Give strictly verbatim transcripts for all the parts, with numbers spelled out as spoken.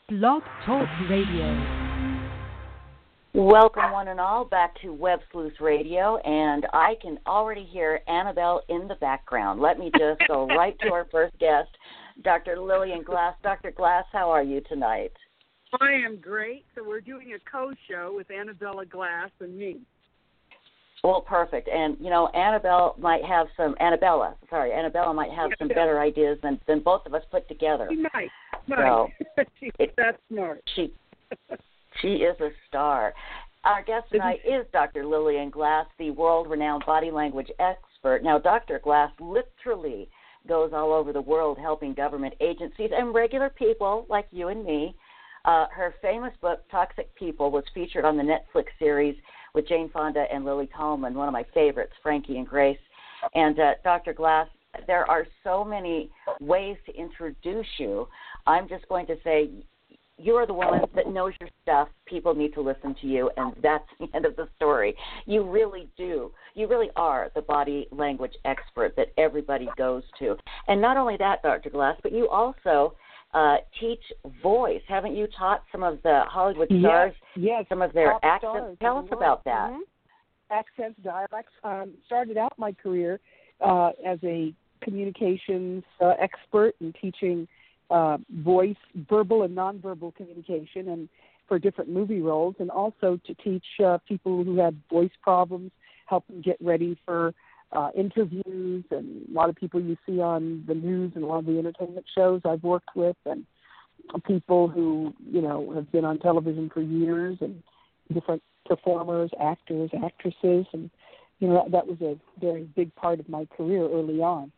Blog Talk Radio. Welcome, one and all, back to Web Sleuth Radio, and I can already hear Annabelle in the background. Let me just go right to our first guest, Doctor Lillian Glass. Doctor Glass, how are you tonight? I am great. So we're doing a co-show with Annabella Glass and me. Well, perfect. And, you know, Annabelle might have some, Annabella, sorry, Annabella might have some better ideas than, than both of us put together. She might. So, She's it, that smart. She, she is a star. Our guest tonight is Doctor Lillian Glass, the world-renowned body language expert. Now, Doctor Glass literally goes all over the world helping government agencies and regular people like you and me. Uh, her famous book, Toxic People, was featured on the Netflix series with Jane Fonda and Lily Tomlin, one of my favorites, Frankie and Grace. And uh, Doctor Glass, there are so many ways to introduce you. I'm just going to say you are the woman that knows your stuff. People need to listen to you, and that's the end of the story. You really do. You really are the body language expert that everybody goes to. And not only that, Doctor Glass, but you also uh, teach voice. Haven't you taught some of the Hollywood stars yes, yes, some of their top accents? Tell us about that. Mm-hmm. Accents, dialects. Um, started out my career uh, as a communications uh, expert and teaching uh, voice, verbal and nonverbal communication, and for different movie roles, and also to teach uh, people who had voice problems, help them get ready for uh, interviews, and a lot of people you see on the news and a lot of the entertainment shows I've worked with, and people who, you know, have been on television for years, and different performers, actors, actresses, and, you know, that, that was a very big part of my career early on.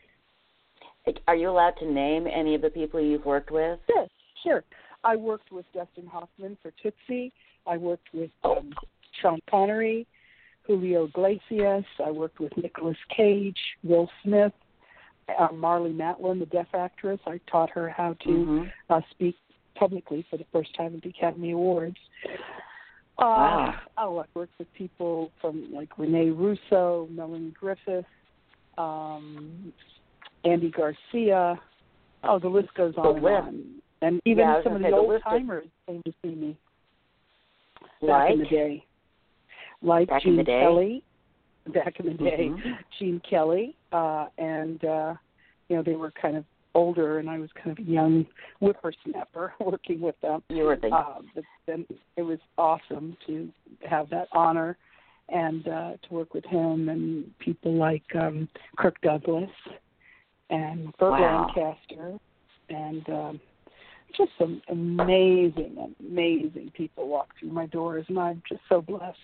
Are you allowed to name any of the people you've worked with? Sure, sure. I worked with Dustin Hoffman for Tootsie. I worked with um, Sean Connery, Julio Iglesias. I worked with Nicolas Cage, Will Smith, uh, Marlee Matlin, the deaf actress. I taught her how to mm-hmm. uh, speak publicly for the first time at the Academy Awards. Uh, wow. Oh, I worked with people from like Rene Russo, Melanie Griffith, um, Andy Garcia. Oh, the list goes on and on. And even yeah, some of the old-timers came to see me back like? in the day. Like back Gene in the day? Kelly, back in the day. Mm-hmm. Gene Kelly, uh, and, uh, you know, they were kind of older, and I was kind of a young whippersnapper working with them. You were the... Uh, but then it was awesome to have that honor and uh, to work with him and people like um, Kirk Douglas and Burt wow. Lancaster, and um, just some amazing, amazing people walk through my doors, and I'm just so blessed.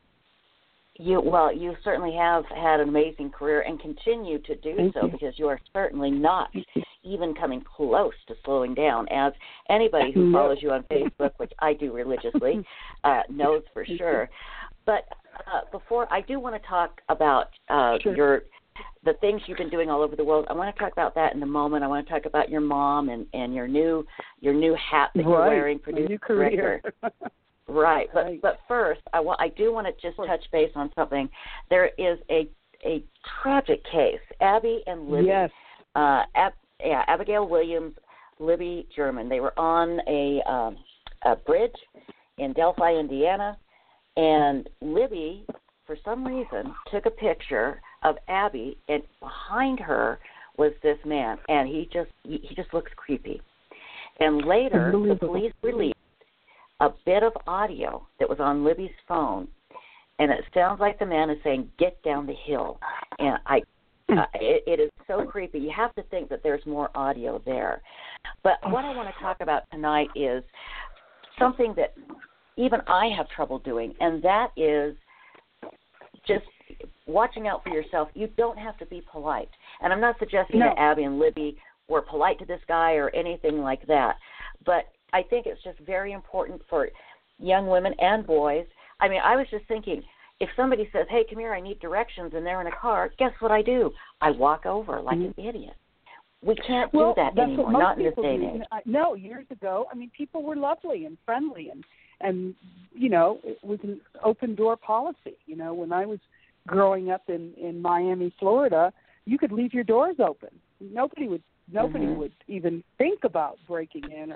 You well, you certainly have had an amazing career and continue to do Thank so you. because you are certainly not even coming close to slowing down, as anybody who follows you on Facebook, which I do religiously, uh, knows for sure. But uh, before, I do want to talk about uh, sure. your the things you've been doing all over the world. I want to talk about that in a moment. I want to talk about your mom and, and your new your new hat that right. you're wearing, producer, new career. Right, but right. but first, I want I do want to just touch base on something. There is a a tragic case. Abby and Libby. Yes. Uh, Ab, yeah, Abigail Williams, Libby German. They were on a um, a bridge in Delphi, Indiana, and Libby, for some reason, took a picture of Abby, and behind her was this man, and he just he, he just looks creepy. And later, the police released a bit of audio that was on Libby's phone, and it sounds like the man is saying, "Get down the hill." And I, uh, it, it is so creepy. You have to think that there's more audio there. But what I want to talk about tonight is something that even I have trouble doing, and that is just watching out for yourself. You don't have to be polite. And I'm not suggesting no. that Abby and Libby were polite to this guy or anything like that. But I think it's just very important for young women and boys. I mean, I was just thinking, if somebody says, "Hey, come here, I need directions," and they're in a car, guess what I do? I walk over like mm-hmm. an idiot. We can't well, do that that's anymore, what most not in this people day and do. age. You know, I, no, years ago, I mean, people were lovely and friendly, and, and, you know, it was an open-door policy. You know, when I was growing up in, in Miami, Florida, you could leave your doors open. Nobody would nobody mm-hmm. would even think about breaking in or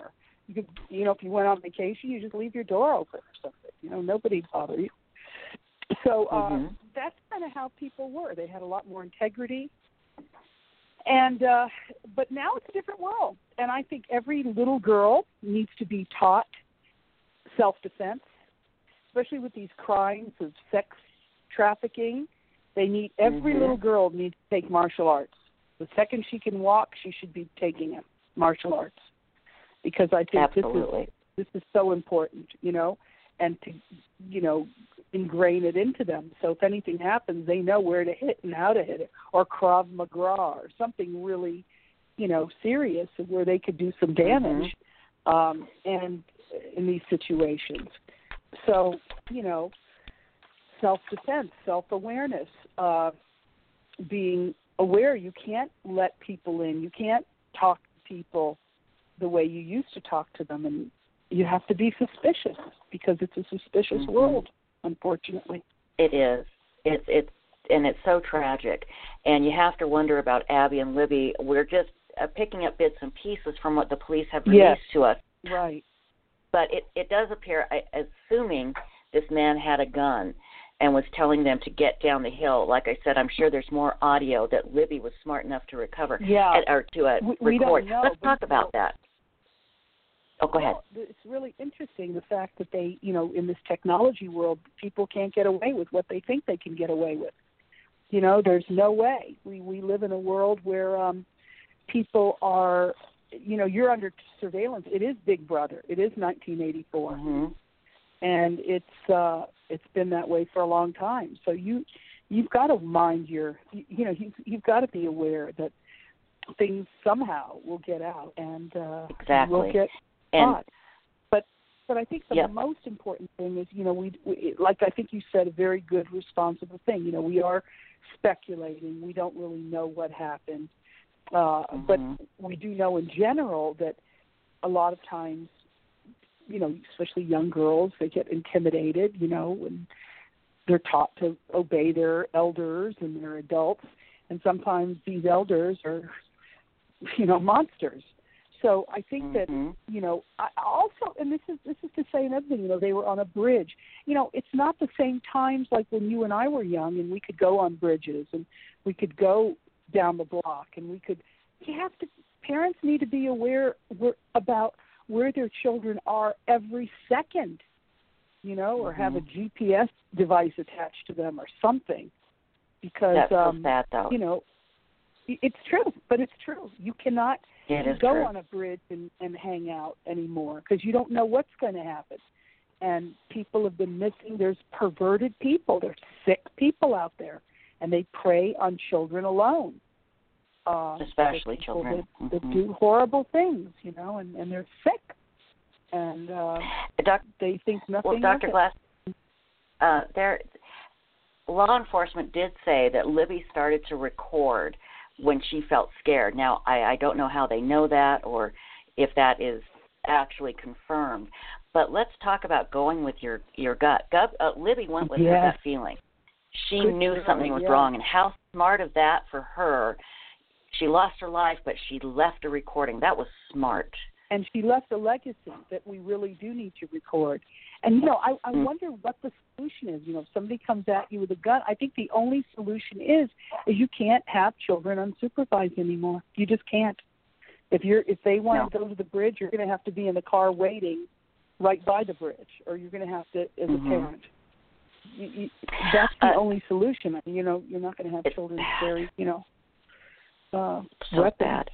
You could, you know, if you went on vacation, you just leave your door open or something. You know, nobody'd bother you. So uh, mm-hmm. that's kind of how people were. They had a lot more integrity. And uh, but now it's a different world, and I think every little girl needs to be taught self-defense, especially with these crimes of sex trafficking. They need every mm-hmm. little girl needs to take martial arts. The second she can walk, she should be taking it, martial arts, because I think Absolutely. this is this is so important, you know, and to you know ingrain it into them. So if anything happens, they know where to hit and how to hit it, or Krav Maga or something really, you know, serious where they could do some damage, mm-hmm. um, and in these situations. So, you know, self-defense, self-awareness, uh, being aware you can't let people in. You can't talk to people the way you used to talk to them, and you have to be suspicious because it's a suspicious mm-hmm. world, unfortunately. It is. It's it's and it's so tragic. And you have to wonder about Abby and Libby. We're just uh, picking up bits and pieces from what the police have released yes. to us. Right. But it, it does appear, I, assuming this man had a gun and was telling them to get down the hill. Like I said, I'm sure there's more audio that Libby was smart enough to recover yeah. at, or to uh, we, record. We don't know, Let's talk but, about that. Oh, go ahead. Well, it's really interesting, the fact that they, you know, in this technology world, people can't get away with what they think they can get away with. You know, there's no way. We we live in a world where um, people are, you know, you're under surveillance. It is Big Brother. It is nineteen eighty-four, mm-hmm. and it's uh, it's been that way for a long time. So you you've got to mind your, you, you know, you, you've got to be aware that things somehow will get out and uh, exactly. will get and, caught. But but I think the yep. most important thing is, you know, we, we like I think you said, a very good, responsible thing. You know, we are speculating. We don't really know what happened. Uh, mm-hmm. But we do know in general that a lot of times, you know, especially young girls, they get intimidated, you know, and they're taught to obey their elders and their adults. And sometimes these elders are, you know, monsters. So I think mm-hmm. that, you know, I also, and this is this is to say another thing, you know, they were on a bridge. You know, it's not the same times like when you and I were young and we could go on bridges and we could go down the block and we could, you have to, parents need to be aware about where their children are every second, you know, or mm-hmm. have a G P S device attached to them or something. Because, That's um, so sad, though. you know, it's true, but it's true. You cannot it is go true. on a bridge and, and hang out anymore because you don't know what's going to happen. And people have been missing. There's perverted people. There's sick people out there, and they prey on children alone. Uh, Especially people children. That, mm-hmm. that do horrible things, you know, and, and they're sick. And uh, Doc, they think nothing well, Doctor of it. Glass, uh, there, law enforcement did say that Libby started to record when she felt scared. Now, I, I don't know how they know that or if that is actually confirmed. But let's talk about going with your, your gut. gut uh, Libby went with yes. her gut feeling. She Good knew girl, something was yeah. wrong, and how smart of that for her. She lost her life, but she left a recording. That was smart. And she left a legacy that we really do need to record. And, you know, I, I mm. wonder what the solution is. You know, if somebody comes at you with a gun, I think the only solution is is you can't have children unsupervised anymore. You just can't. If you're if they want no. to go to the bridge, you're going to have to be in the car waiting right by the bridge, or you're going to have to, as mm-hmm. a parent. You, you, that's the uh, only solution. You know, you're not going to have children carry, you know, uh, so weapons. bad.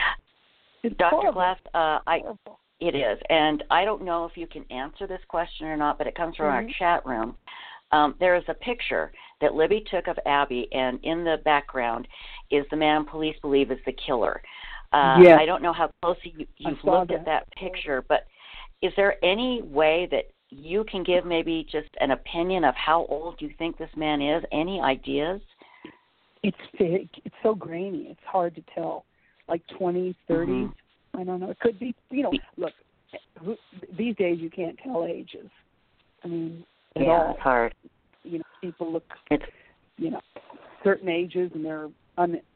It's Doctor horrible. Glass, uh, I horrible. It is, and I don't know if you can answer this question or not, but it comes from mm-hmm. our chat room. Um, there is a picture that Libby took of Abby, and in the background is the man police believe is the killer. Uh, yes. I don't know how closely you, you've saw looked that. at that picture, but is there any way that you can give maybe just an opinion of how old you think this man is? Any ideas? It's big. It's so grainy. It's hard to tell. Like twenties, thirties. Mm-hmm. I don't know. It could be, you know, look, who, these days you can't tell ages. I mean, at yeah, all. It's hard. You know, people look, it's, you know, certain ages and they're un,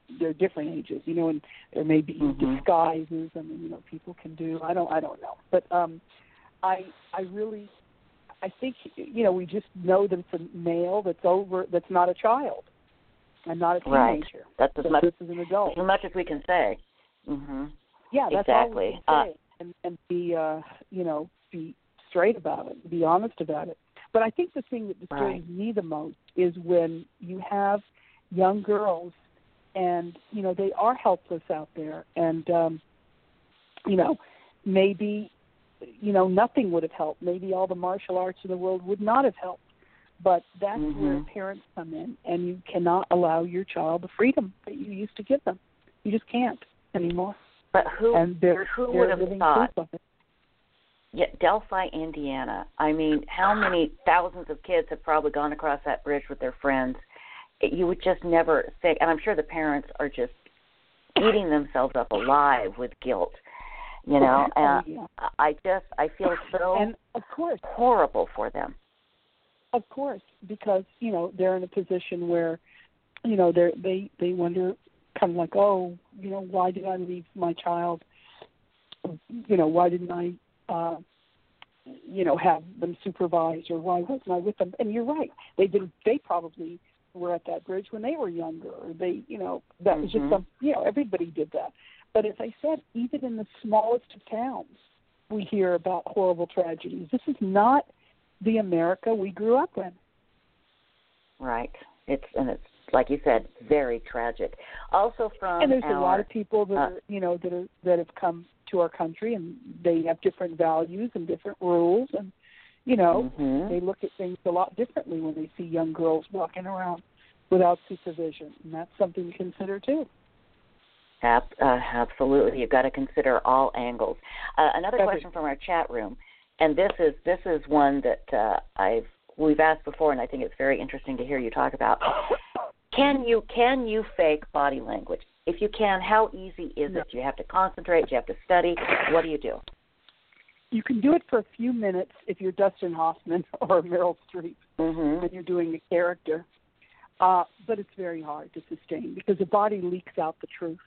there are different ages, you know, and there may be mm-hmm. disguises. I mean, you know, people can do. I don't. I don't know. But um, I I really, I think you know, we just know that it's a male that's over. That's not a child, and not a teenager. Right. That's as so much this is an adult. as much as we can say. Mm-hmm. Yeah, that's exactly. all we can say, uh, and, and be uh, you know, be straight about it, be honest about it. But I think the thing that disturbs right. me the most is when you have young girls, and you know they are helpless out there, and um, you know maybe you know nothing would have helped. Maybe all the martial arts in the world would not have helped. But that's mm-hmm. where parents come in, and you cannot allow your child the freedom that you used to give them. You just can't anymore. But who, and they're, who they're would have living thought? proof of it. Yeah, Delphi, Indiana. I mean, how many thousands of kids have probably gone across that bridge with their friends? You would just never think, and I'm sure the parents are just eating themselves up alive with guilt. You know, and yeah. I just I feel so and of course horrible for them. Of course, because you know they're in a position where, you know, they they they wonder, kind of like, oh, you know, why did I leave my child? You know, why didn't I, uh, you know, have them supervised, or why wasn't I with them? And you're right, they did. They probably were at that bridge when they were younger, or they, you know, that mm-hmm. was just some, you know, everybody did that. But as I said, even in the smallest of towns, we hear about horrible tragedies. This is not the America we grew up in. Right. It's and it's like you said, very tragic. Also from and there's our, a lot of people that uh, are, you know, that are that have come to our country, and they have different values and different rules, and you know, mm-hmm. they look at things a lot differently when they see young girls walking around without supervision, and that's something to consider too. Ab- uh, absolutely, you've got to consider all angles. Uh, another Every- question from our chat room, and this is this is one that uh, I've we've asked before, and I think it's very interesting to hear you talk about. Can you can you fake body language? If you can, how easy is no. it? Do you have to concentrate? Do you have to study? What do you do? You can do it for a few minutes if you're Dustin Hoffman or Meryl Streep, mm-hmm. and you're doing a character. Uh, but it's very hard to sustain because the body leaks out the truth.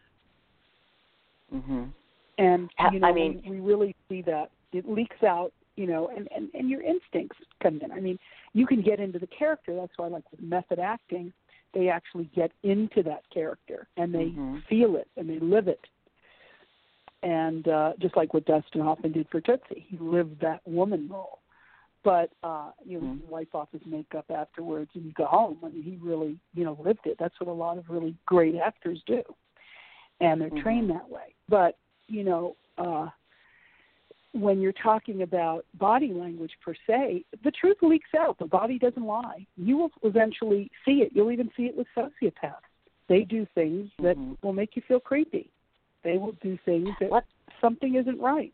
Mm-hmm. And, you know, I mean, we, we really see that. It leaks out, you know, and, and, and your instincts come in. I mean, you can get into the character. That's why, like with method acting, they actually get into that character, and they mm-hmm. feel it, and they live it. And uh, just like what Dustin Hoffman did for Tootsie, he lived that woman role. But, uh, you know, mm-hmm. he wipe off his makeup afterwards and you go home. I mean, he really, you know, lived it. That's what a lot of really great actors do. And they're mm-hmm. trained that way. But, you know, uh, when you're talking about body language per se, the truth leaks out. The body doesn't lie. You will eventually see it. You'll even see it with sociopaths. They do things that mm-hmm. will make you feel creepy. They will do things that what? something isn't right.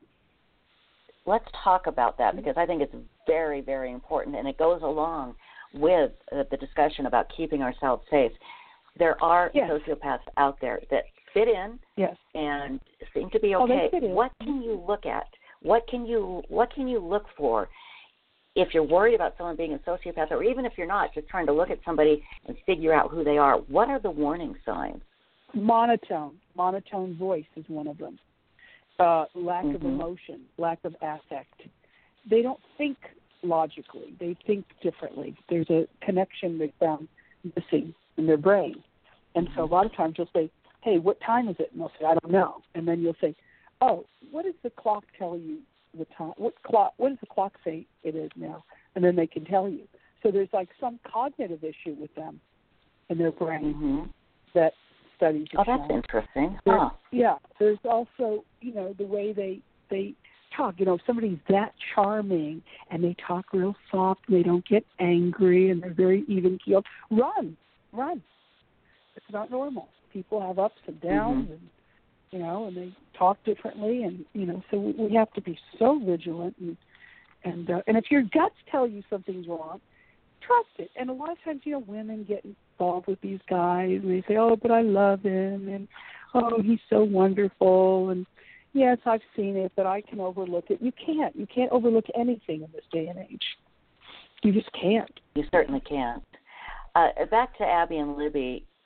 Let's talk about that, because I think it's very, very important, and it goes along with uh, the discussion about keeping ourselves safe. There are yes. sociopaths out there that fit in yes. and seem to be oh, okay. They fit in. What can you look at? What can you What can you look for if you're worried about someone being a sociopath, or even if you're not, just trying to look at somebody and figure out who they are? What are the warning signs? Monotone. Monotone voice is one of them. Uh, lack mm-hmm. of emotion, lack of affect. They don't think logically. They think differently. There's a connection they found missing in their brain. And so a lot of times you'll say, hey, what time is it? And they'll say, I don't know. And then you'll say, oh, what does the clock tell you the time? What clock? What does the clock say it is now? And then they can tell you. So there's like some cognitive issue with them in their brain mm-hmm. that studies Oh, have that's shown. interesting. There, huh. Yeah. There's also, you know, the way they they talk. You know, if somebody's that charming and they talk real soft, and they don't get angry, and they're very even keeled, run, run. It's not normal. People have ups and downs, mm-hmm. and you know, and they talk differently, and you know, so we, we have to be so vigilant, and and uh, and if your guts tell you something's wrong, trust it. And a lot of times, you know, women get involved with these guys, and they say, oh, but I love him, and oh, he's so wonderful, and yes, I've seen it, but I can overlook it. You can't. You can't overlook anything in this day and age. You just can't. You certainly can't. Uh, back to Abby and Libby.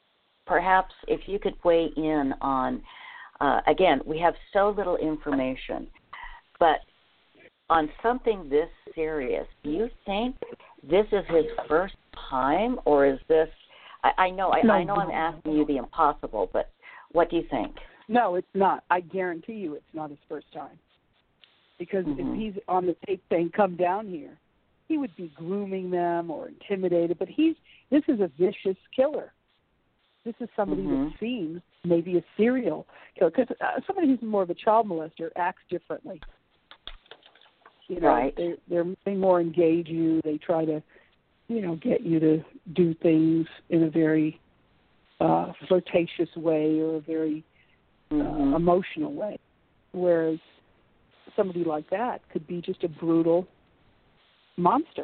perhaps if you could weigh in on, uh, again, we have so little information, but on something this serious, do you think this is his first time, or is this, I, I know I, no, I know I'm asking you the impossible, but what do you think? No, it's not. I guarantee you it's not his first time. Because mm-hmm. if he's on the tape saying, come down here, he would be grooming them or intimidated. But he's this is a vicious killer. This is somebody mm-hmm. that seems maybe a serial killer. Because uh, somebody who's more of a child molester acts differently. You know, right. they, they're, they more engage you. They try to, you know, get you to do things in a very uh, flirtatious way or a very mm-hmm. uh, emotional way. Whereas somebody like that could be just a brutal monster.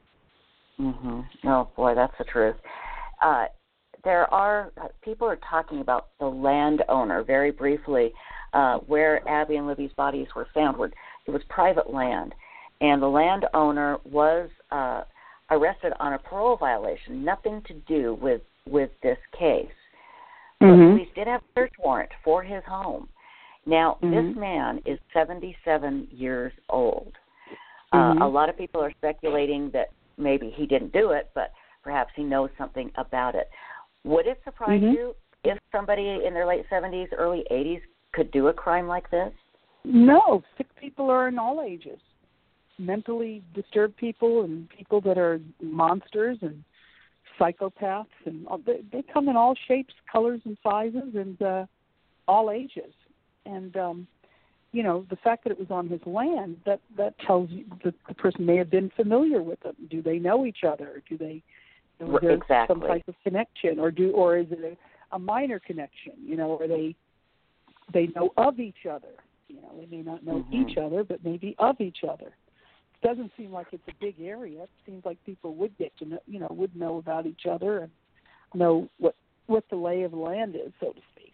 Mm-hmm. Oh, boy, that's the truth. Uh, there are, uh, people are talking about the landowner very briefly, uh, where Abby and Libby's bodies were found. Where it was private land, and the landowner was uh, arrested on a parole violation, nothing to do with, with this case. Mm-hmm. But police did have a search warrant for his home. Now, mm-hmm. this man is seventy-seven years old. Mm-hmm. Uh, a lot of people are speculating that maybe he didn't do it, but perhaps he knows something about it. Would it surprise mm-hmm. you if somebody in their late seventies, early eighties could do a crime like this? No. Sick people are in all ages. Mentally disturbed people and people that are monsters and psychopaths, and they, they come in all shapes, colors, and sizes, and uh, all ages. And, um, you know, the fact that it was on his land, that, that tells you that the person may have been familiar with them. Do they know each other? Do they, is there exactly. some type of connection? Or do, or is it a, a minor connection? You know, or they, they know of each other. You know, they may not know mm-hmm. each other, but maybe of each other. It doesn't seem like it's a big area. It seems like people would get to know, you know, would know about each other and know what, what the lay of the land is, so to speak.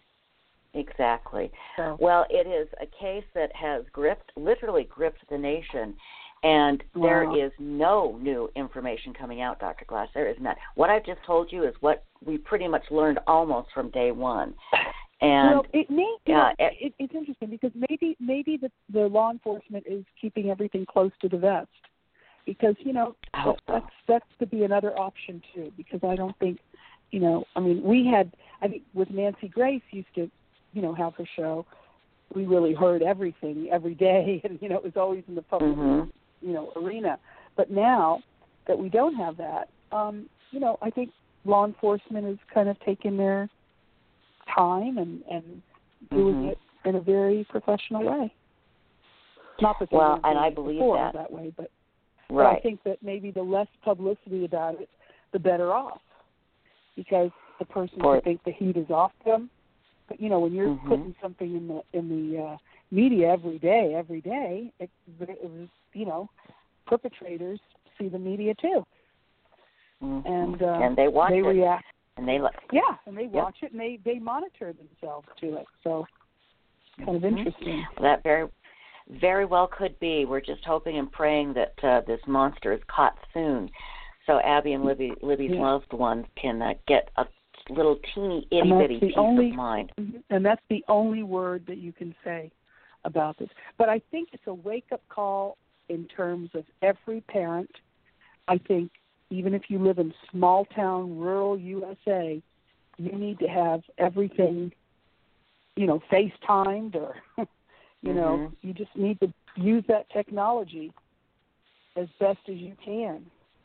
Exactly. So. Well, it is a case that has gripped, literally gripped the nation, and Wow. there is no new information coming out, Doctor Glass. There is not. What I've just told you is what we pretty much learned almost from day one. And well, it may. You uh, know, it, it's interesting because maybe maybe the, the law enforcement is keeping everything close to the vest, because you know I hope so. that's that's to be another option too. Because I don't think, you know, I mean, we had I think with Nancy Grace used to. You know, have her show, we really heard everything every day, and, you know, it was always in the public, mm-hmm. you know, arena. But now that we don't have that, um, you know, I think law enforcement is kind of taking their time and, and doing mm-hmm. it in a very professional way. Not that they well, weren't and doing I it believe before that. that way, but, right. but I think that maybe the less publicity about it, the better off, because the person For, can think the heat is off them. But, you know, when you're mm-hmm. putting something in the in the uh, media every day, every day, it, it was, you know, perpetrators see the media too, mm-hmm. and uh, and they watch they it. react. And they look. Yeah, and they yep. watch it, and they, they monitor themselves to it. So, it's kind of mm-hmm. interesting. That very, very well could be. We're just hoping and praying that uh, this monster is caught soon, so Abby and Libby, Libby's yeah. loved ones can uh, get a little teeny itty bitty peace only, of mind. And that's the only word that you can say about this. But I think it's a wake up call in terms of every parent. I think even if you live in small town, rural U S A, you need to have everything, you know, FaceTimed or, you mm-hmm. know, you just need to use that technology as best as you can.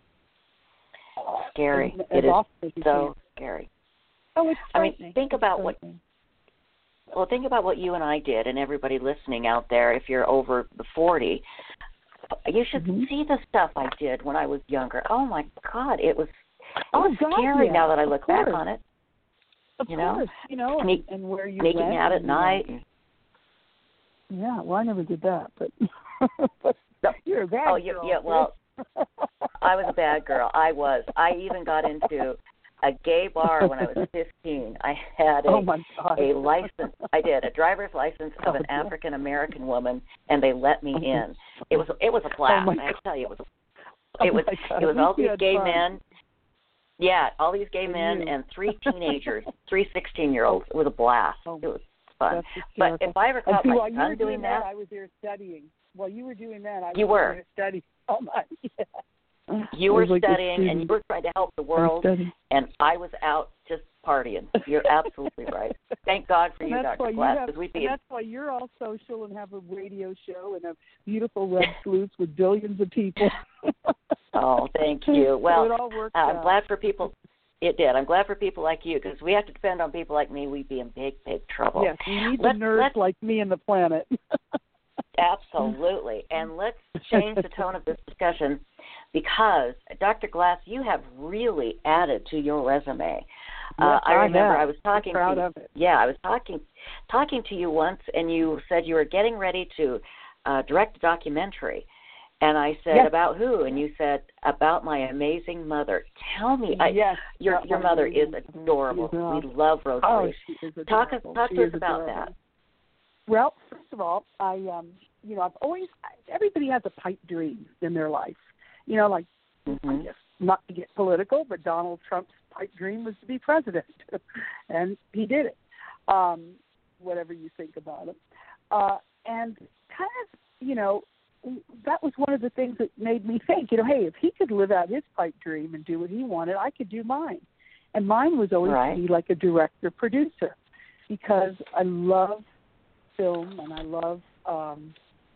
Scary. As, it as is so can. scary. Oh, it's I mean, think about what. Well, think about what you and I did, and everybody listening out there. If you're over the forty, you should mm-hmm. see the stuff I did when I was younger. Oh my God, it was it oh, was God, scary. Yeah. Now that I look of back course. on it, of you know, course, you know, Sneak, and, and where you sneaking went out at and, night. Uh, and, yeah, well, I never did that, but, but you're a bad oh, girl. yeah, well, I was a bad girl. I was. I even got into a gay bar when I was fifteen. I had a, oh my God. a license. I did a driver's license of oh, an African American woman, and they let me in. It was it was a blast. Oh I have to tell you, it was oh it was it was all these gay fun. men. Yeah, all these gay men you. and three teenagers, three sixteen-year-olds. It was a blast. Oh, it was fun. But if I ever and caught see, my while you son were doing that, that, I was there studying. While you were doing that, I was you were. there studying all night. Yeah. You were like studying, and you were trying to help the world, and I was out just partying. You're absolutely right. Thank God for you, Doctor Glass. Have, we'd be and that's why you're all social and have a radio show and have beautiful red sleuths with billions of people. Oh, thank you. Well, it all worked uh, I'm out. glad for people. It did. I'm glad for people like you, because we have to depend on people like me. We'd be in big, big trouble. Yes, we need let's, the nerds let's, like me and the planet. Absolutely. And let's change the tone of this discussion, because, Doctor Glass, you have really added to your resume. Yes, uh, I remember I, I was talking I'm proud to you. of it. Yeah, I was talking talking to you once, and you said you were getting ready to uh, direct a documentary. And I said, yes. About who? And you said, about my amazing mother. Tell me. I, yes, your your mother is adorable. Is we love Rosalie. Oh, she is talk us, talk she to us is about adorable. that. Well, first of all, I, um, you know, I've always, everybody has a pipe dream in their life. You know, like, mm-hmm. I guess, not to get political, but Donald Trump's pipe dream was to be president. And he did it, um, whatever you think about it. Uh, and kind of, you know, that was one of the things that made me think, you know, hey, if he could live out his pipe dream and do what he wanted, I could do mine. And mine was always right. to be like a director, producer, because I love film and I love, um,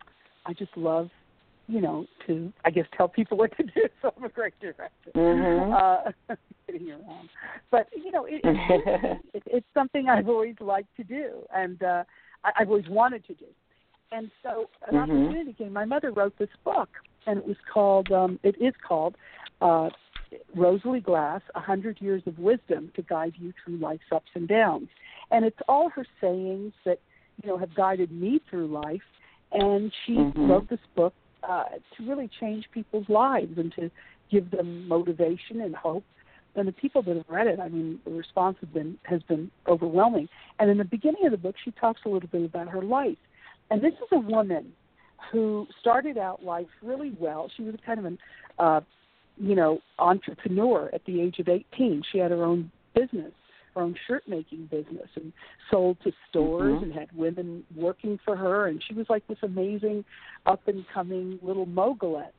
I just love, you know, to, I guess, tell people what to do. So I'm a great director. Mm-hmm. Uh, kidding around. But, you know, it, it, it, it's something I've always liked to do, and uh, I, I've always wanted to do. And so an mm-hmm. opportunity came. My mother wrote this book, and it was called, um, it is called uh, Rosalie Glass, A Hundred Years of Wisdom to Guide You Through Life's Ups and Downs. And it's all her sayings that, you know, have guided me through life. And she mm-hmm. wrote this book uh, to really change people's lives and to give them motivation and hope. And the people that have read it, I mean, the response has been has been overwhelming. And in the beginning of the book, she talks a little bit about her life. And this is a woman who started out life really well. She was kind of an, uh, you know, entrepreneur at the age of eighteen. She had her own business, her own shirt-making business, and sold to stores mm-hmm. and had women working for her. And she was like this amazing, up-and-coming little mogulette.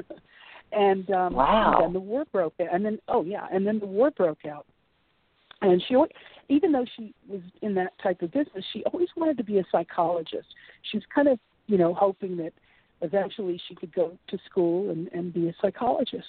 and um, wow. and then the war broke out. And then, oh, yeah, and then the war broke out. And she, even though she was in that type of business, she always wanted to be a psychologist. She was kind of, you know, hoping that eventually she could go to school and, and be a psychologist.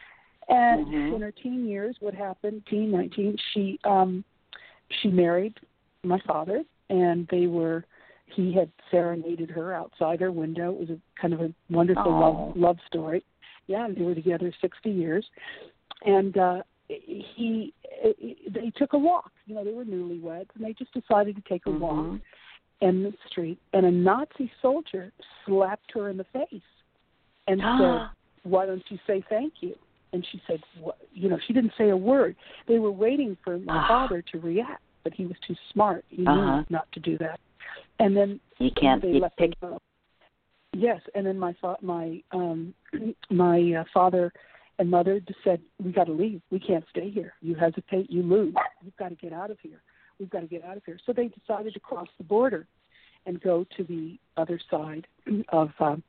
And mm-hmm. in her teen years, what happened, teen, nineteen, she um, she married my father, and they were, he had serenaded her outside her window. It was a kind of a wonderful Aww. love love story. Yeah, and they were together sixty years. And uh, he, they took a walk. You know, they were newlyweds, and they just decided to take a mm-hmm. walk in the street. And a Nazi soldier slapped her in the face and said, "Why don't you say thank you?" And she said, what? You know, she didn't say a word. They were waiting for my father to react, but he was too smart. He uh-huh. knew not to do that. And then you can't they you let pick. him go. Yes, and then my fa- my um, my uh, father and mother just said, "We got to leave. We can't stay here. You hesitate, you lose. We've got to get out of here. We've got to get out of here." So they decided to cross the border and go to the other side of um,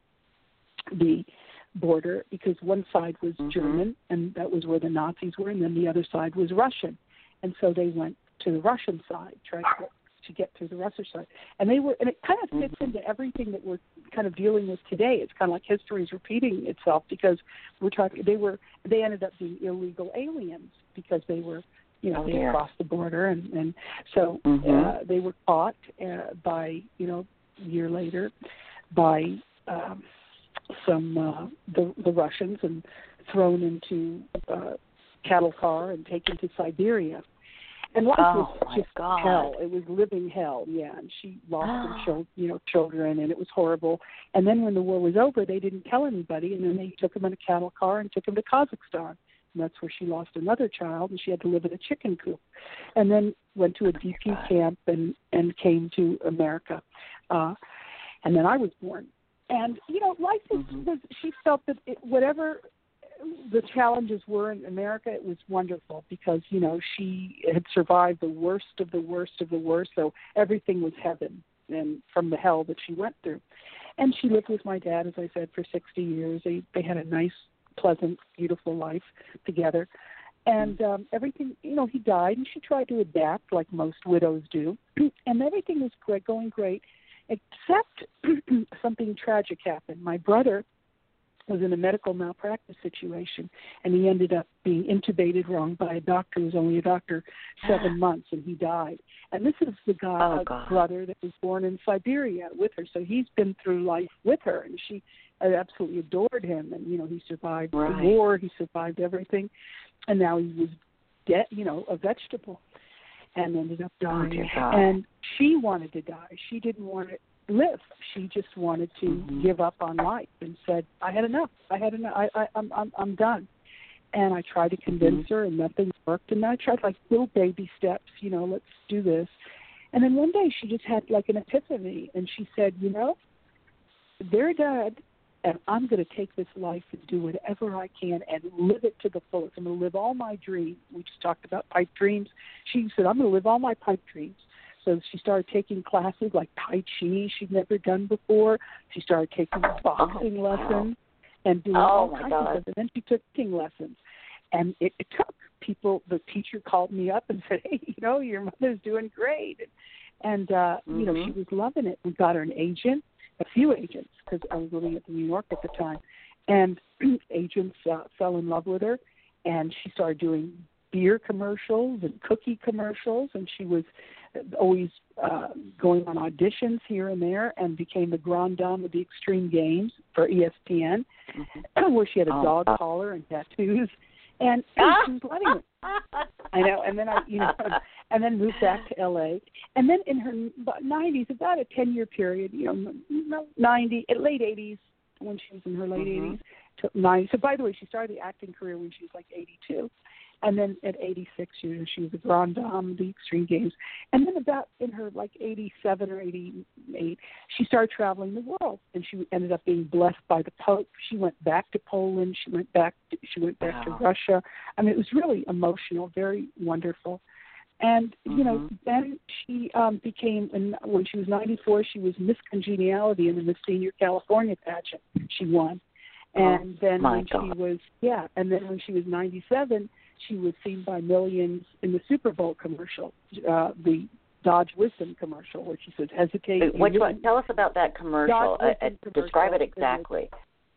the border, because one side was mm-hmm. German, and that was where the Nazis were, and then the other side was Russian. And so they went to the Russian side, trying to, to get to the Russian side. And they were, and it kind of fits mm-hmm. into everything that we're kind of dealing with today. It's kind of like history is repeating itself, because we're talking, they were, they ended up being illegal aliens because they were, you know, oh, they yeah. crossed the border, and, and so mm-hmm. uh, they were caught uh, by, you know, a year later by um, some uh, the the Russians and thrown into a cattle car and taken to Siberia. And life oh, was my just God. hell. It was living hell, yeah. And she lost her children, you know, children, and it was horrible. And then when the war was over, they didn't tell anybody, and then they took him in a cattle car and took him to Kazakhstan. And that's where she lost another child, and she had to live in a chicken coop. And then went to a D P camp and, and came to America. Uh, and then I was born. And, you know, life is, mm-hmm. was, she felt that it, whatever the challenges were in America, it was wonderful because, you know, she had survived the worst of the worst of the worst, so everything was heaven and from the hell that she went through. And she lived with my dad, as I said, for sixty years. They they had a nice, pleasant, beautiful life together. And um, everything, you know, he died, and she tried to adapt like most widows do. And everything was great, going great, except something tragic happened. My brother was in a medical malpractice situation, and he ended up being intubated wrong by a doctor who was only a doctor seven months, and he died. And this is the guy, oh, brother that was born in Siberia with her, so he's been through life with her, and she absolutely adored him. And, you know, he survived right. the war, he survived everything, and now he was dead, you know, a vegetable, and ended up dying. Oh, and she wanted to die. She didn't want to live. She just wanted to mm-hmm. give up on life and said, "I had enough. I had enough. I, I, I'm, I'm, I'm done." And I tried to convince mm-hmm. her, and nothing worked. And I tried like little baby steps. You know, let's do this. And then one day she just had like an epiphany, and she said, "You know, they're dead, and I'm going to take this life and do whatever I can and live it to the fullest. I'm going to live all my dreams." We just talked about pipe dreams. She said, "I'm going to live all my pipe dreams." So she started taking classes like Tai Chi she'd never done before. She started taking boxing oh, lessons wow. and doing oh, all my kinds God. of stuff. And then she took cooking lessons. And it, it took people, the teacher called me up and said, "Hey, you know, your mother's doing great." And, uh, mm-hmm. you know, she was loving it. We got her an agent, a few agents, because I was living at New York at the time. And agents uh, fell in love with her, and she started doing beer commercials and cookie commercials, and she was always uh, going on auditions here and there, and became the grande dame of the Extreme Games for E S P N, mm-hmm. where she had a oh, dog uh, collar and tattoos, and, and she was loving it. I know, and then I, you know, and then moved back to L A, and then in her nineties, about a ten-year period, you know, ninety, late eighties, when she was in her late mm-hmm. eighties to ninety. So, by the way, she started the acting career when she was like eighty-two. And then at eighty-six, you know, she was a grande dame of the Extreme Games. And then about in her like eighty-seven or eighty-eight, she started traveling the world, and she ended up being blessed by the Pope. She went back to Poland. She went back. To, she went back wow. to Russia. I mean, it was really emotional, very wonderful. And mm-hmm. you know, then she um, became. And when she was ninety-four, she was Miss Congeniality in the Miss Senior California pageant. She won. And oh, then when God. she was yeah, and then when she was ninety-seven. She was seen by millions in the Super Bowl commercial, uh, the Dodge Wisdom commercial, where she says, "Hesitate." Which one? Tell us about that commercial. Uh, uh, commercial. Describe it exactly.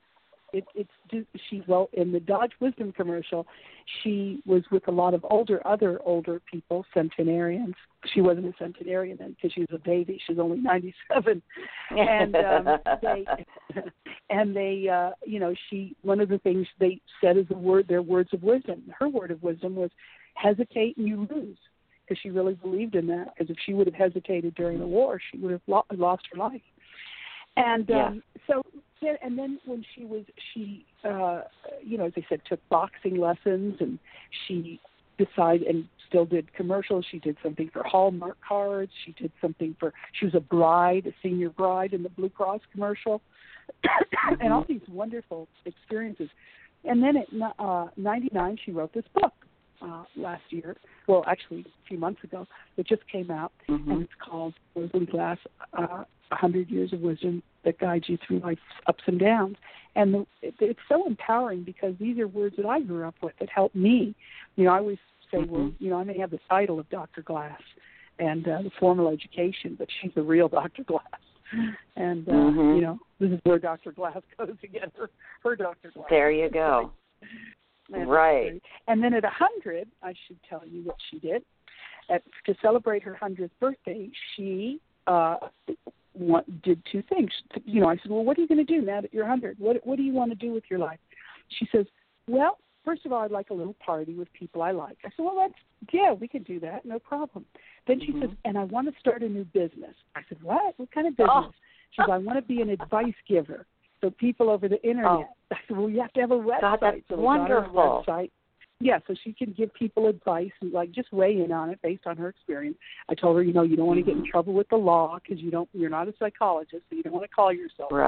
It, it's she well in the Dodge Wisdom commercial. She was with a lot of older, other older people, centenarians. She wasn't a centenarian then because she was a baby. She was only ninety-seven, and um, they and they, uh, you know, she. One of the things they said is the word, their words of wisdom. Her word of wisdom was, "Hesitate and you lose," because she really believed in that. Because if she would have hesitated during the war, she would have lo- lost her life. And um, yeah. so, and then when she was, she, uh, you know, as I said, took boxing lessons, and she decided and still did commercials. She did something for Hallmark cards. She did something for, she was a bride, a senior bride in the Blue Cross commercial, mm-hmm. and all these wonderful experiences. And then at uh, ninety-nine, she wrote this book uh, last year. Well, actually, a few months ago. It just came out, mm-hmm. and it's called Rosalie Glass, uh, one hundred Years of Wisdom that guides you through life's ups and downs. And the, it, it's so empowering because these are words that I grew up with that helped me. You know, I always say, mm-hmm. well, you know, I may have the title of Doctor Glass and uh, the formal education, but she's the real Doctor Glass. And, uh, mm-hmm. you know, this is where Doctor Glass goes again, her, her Doctor Glass. There you go. And right. And then at one hundred, I should tell you what she did. At, to celebrate her one hundredth birthday, she uh, want, did two things. You know, I said, well, what are you going to do now that you're one hundred? What, what do you want to do with your life? She says, well, first of all, I'd like a little party with people I like. I said, well, that's, yeah, we could do that. No problem. Then she mm-hmm. says, and I want to start a new business. I said, what? What kind of business? Oh. She says, I want to be an advice giver. So people over the internet. Oh. I said, well, you have to have a website. God, that's so wonderful. Website. Yeah, so she can give people advice and like just weigh in on it based on her experience. I told her, you know, you don't want to get in trouble with the law because you don't, you're not a psychologist, so you don't want to call yourself. Right.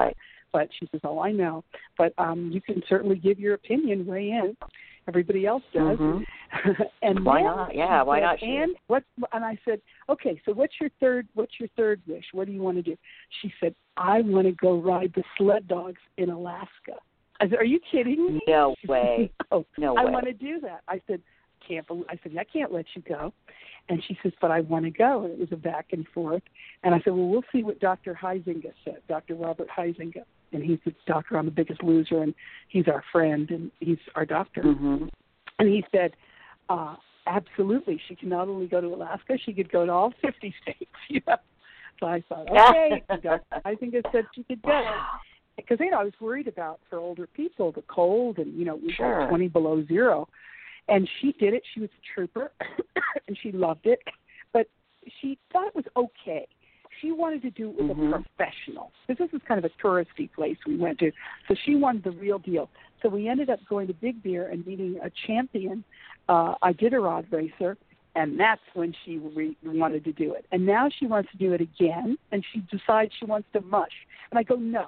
but she says, oh, I know. But um, you can certainly give your opinion, weigh in. Everybody else does. Mm-hmm. and why then not? Yeah, why said, not? She? And what? And I said, okay, so what's your third? What's your third wish? What do you want to do? She said, I want to go ride the sled dogs in Alaska. I said, are you kidding me? No way. no, no I way. want to do that. I said, can't. Believe, I said, I can't let you go. And she says, but I want to go. And it was a back and forth. And I said, well, we'll see what Doctor Huizinga said, Doctor Robert Huizinga. And he's the doctor on The Biggest Loser, and he's our friend, and he's our doctor. Mm-hmm. And he said, uh, absolutely, she can not only go to Alaska, she could go to all fifty states. You know? So I thought, okay, Doctor Huizinga said she could go. Because, you know, I was worried about for older people, the cold, and, you know, we sure. got twenty below zero. And she did it. She was a trooper, and she loved it. But she thought it was okay. She wanted to do it with mm-hmm. a professional. Because this is kind of a touristy place we went to. So she wanted the real deal. So we ended up going to Big Bear and meeting a champion, uh, Iditarod racer, and that's when she re- wanted to do it. And now she wants to do it again, and she decides she wants to mush. And I go, no.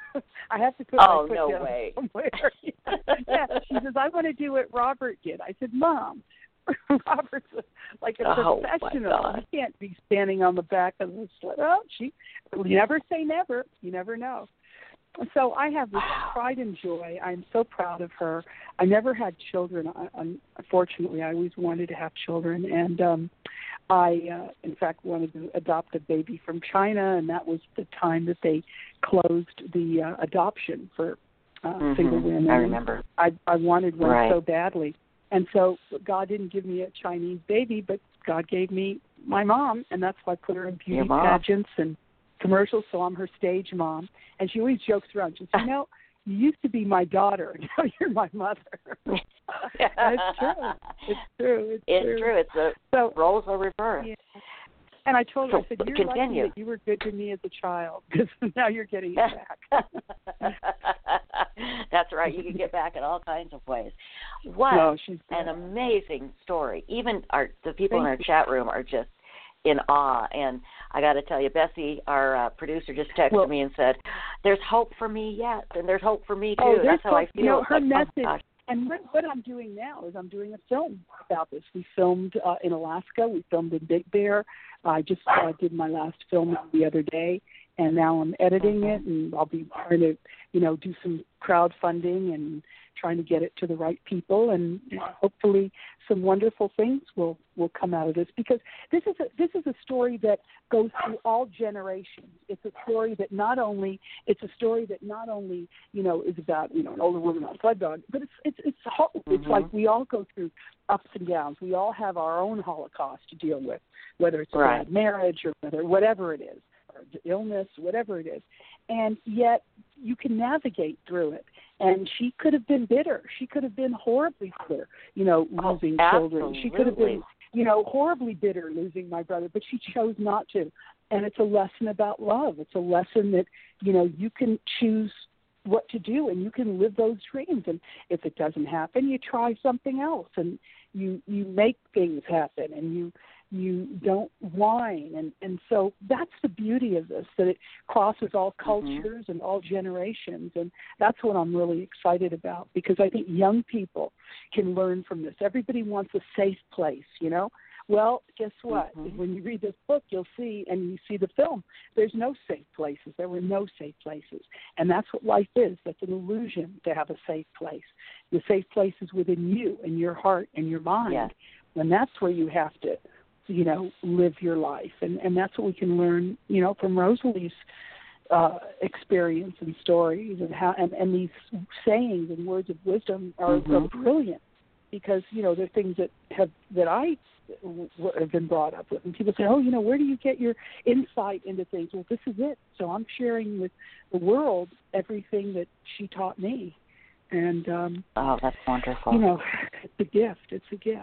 I have to put oh, my foot no down way. somewhere. yeah, she says, I want to do what Robert did. I said, Mom, Robert's a, like a oh, professional. You can't be standing on the back of the sled. Oh, she, you never say never. You never know. So I have this pride and joy. I'm so proud of her. I never had children. I, unfortunately, I always wanted to have children. And um, I, uh, in fact, wanted to adopt a baby from China, and that was the time that they closed the uh, adoption for uh, mm-hmm. single women. I remember. I, I wanted one right. so badly. And so God didn't give me a Chinese baby, but God gave me my mom, and that's why I put her in beauty pageants and commercials, so I'm her stage mom. And she always jokes around. She says, you know, you used to be my daughter, now you're my mother. It's true. It's true. It's, it's true. true. It's the so, roles are reversed. Yeah. And I told her, so, I said, you're continue. lucky that you were good to me as a child, because now you're getting it back. That's right. You can get back in all kinds of ways. What no, she's an amazing story. Even our the people Thank in our you. chat room are just in awe. And I got to tell you, Bessie, our uh, producer, just texted well, me and said, there's hope for me yet, and there's hope for me, too. Oh, That's how hope. I feel. You know, her like, message, oh, and what, what I'm doing now is I'm doing a film about this. We filmed uh, in Alaska. We filmed in Big Bear. I just uh, did my last film the other day, and now I'm editing it, and I'll be trying to, you know, do some crowdfunding and trying to get it to the right people, and hopefully some wonderful things will, will come out of this, because this is a, this is a story that goes through all generations. It's a story that not only it's a story that not only you know is about you know an older woman on a sled dog, but it's it's it's ho- mm-hmm. it's like we all go through ups and downs. We all have our own Holocaust to deal with, whether it's a right. bad marriage or whether whatever it is, or illness, whatever it is, and yet you can navigate through it. And she could have been bitter. She could have been horribly bitter, you know, losing oh, children. She could have been, you know, horribly bitter losing my brother, but she chose not to. And it's a lesson about love. It's a lesson that, you know, you can choose what to do and you can live those dreams. And if it doesn't happen, you try something else and you you make things happen and you you don't whine. And, and so that's the beauty of this, that it crosses all cultures mm-hmm. and all generations. And that's what I'm really excited about, because I think young people can learn from this. Everybody wants a safe place, you know. Well, guess what? Mm-hmm. When you read this book, you'll see, and you see the film, there's no safe places. There were no safe places. And that's what life is. That's an illusion to have a safe place. The safe place is within you and your heart and your mind. Yeah. And that's where you have to, you know, live your life. And, and that's what we can learn, you know, from Rosalie's uh, experience and stories and how, and, and these sayings and words of wisdom are, mm-hmm. are brilliant, because, you know, they're things that have, that I w- have been brought up with. And people say, oh, you know, where do you get your insight into things? Well, this is it. So I'm sharing with the world everything that she taught me. And, um, oh, that's wonderful. You know, it's a gift. It's a gift.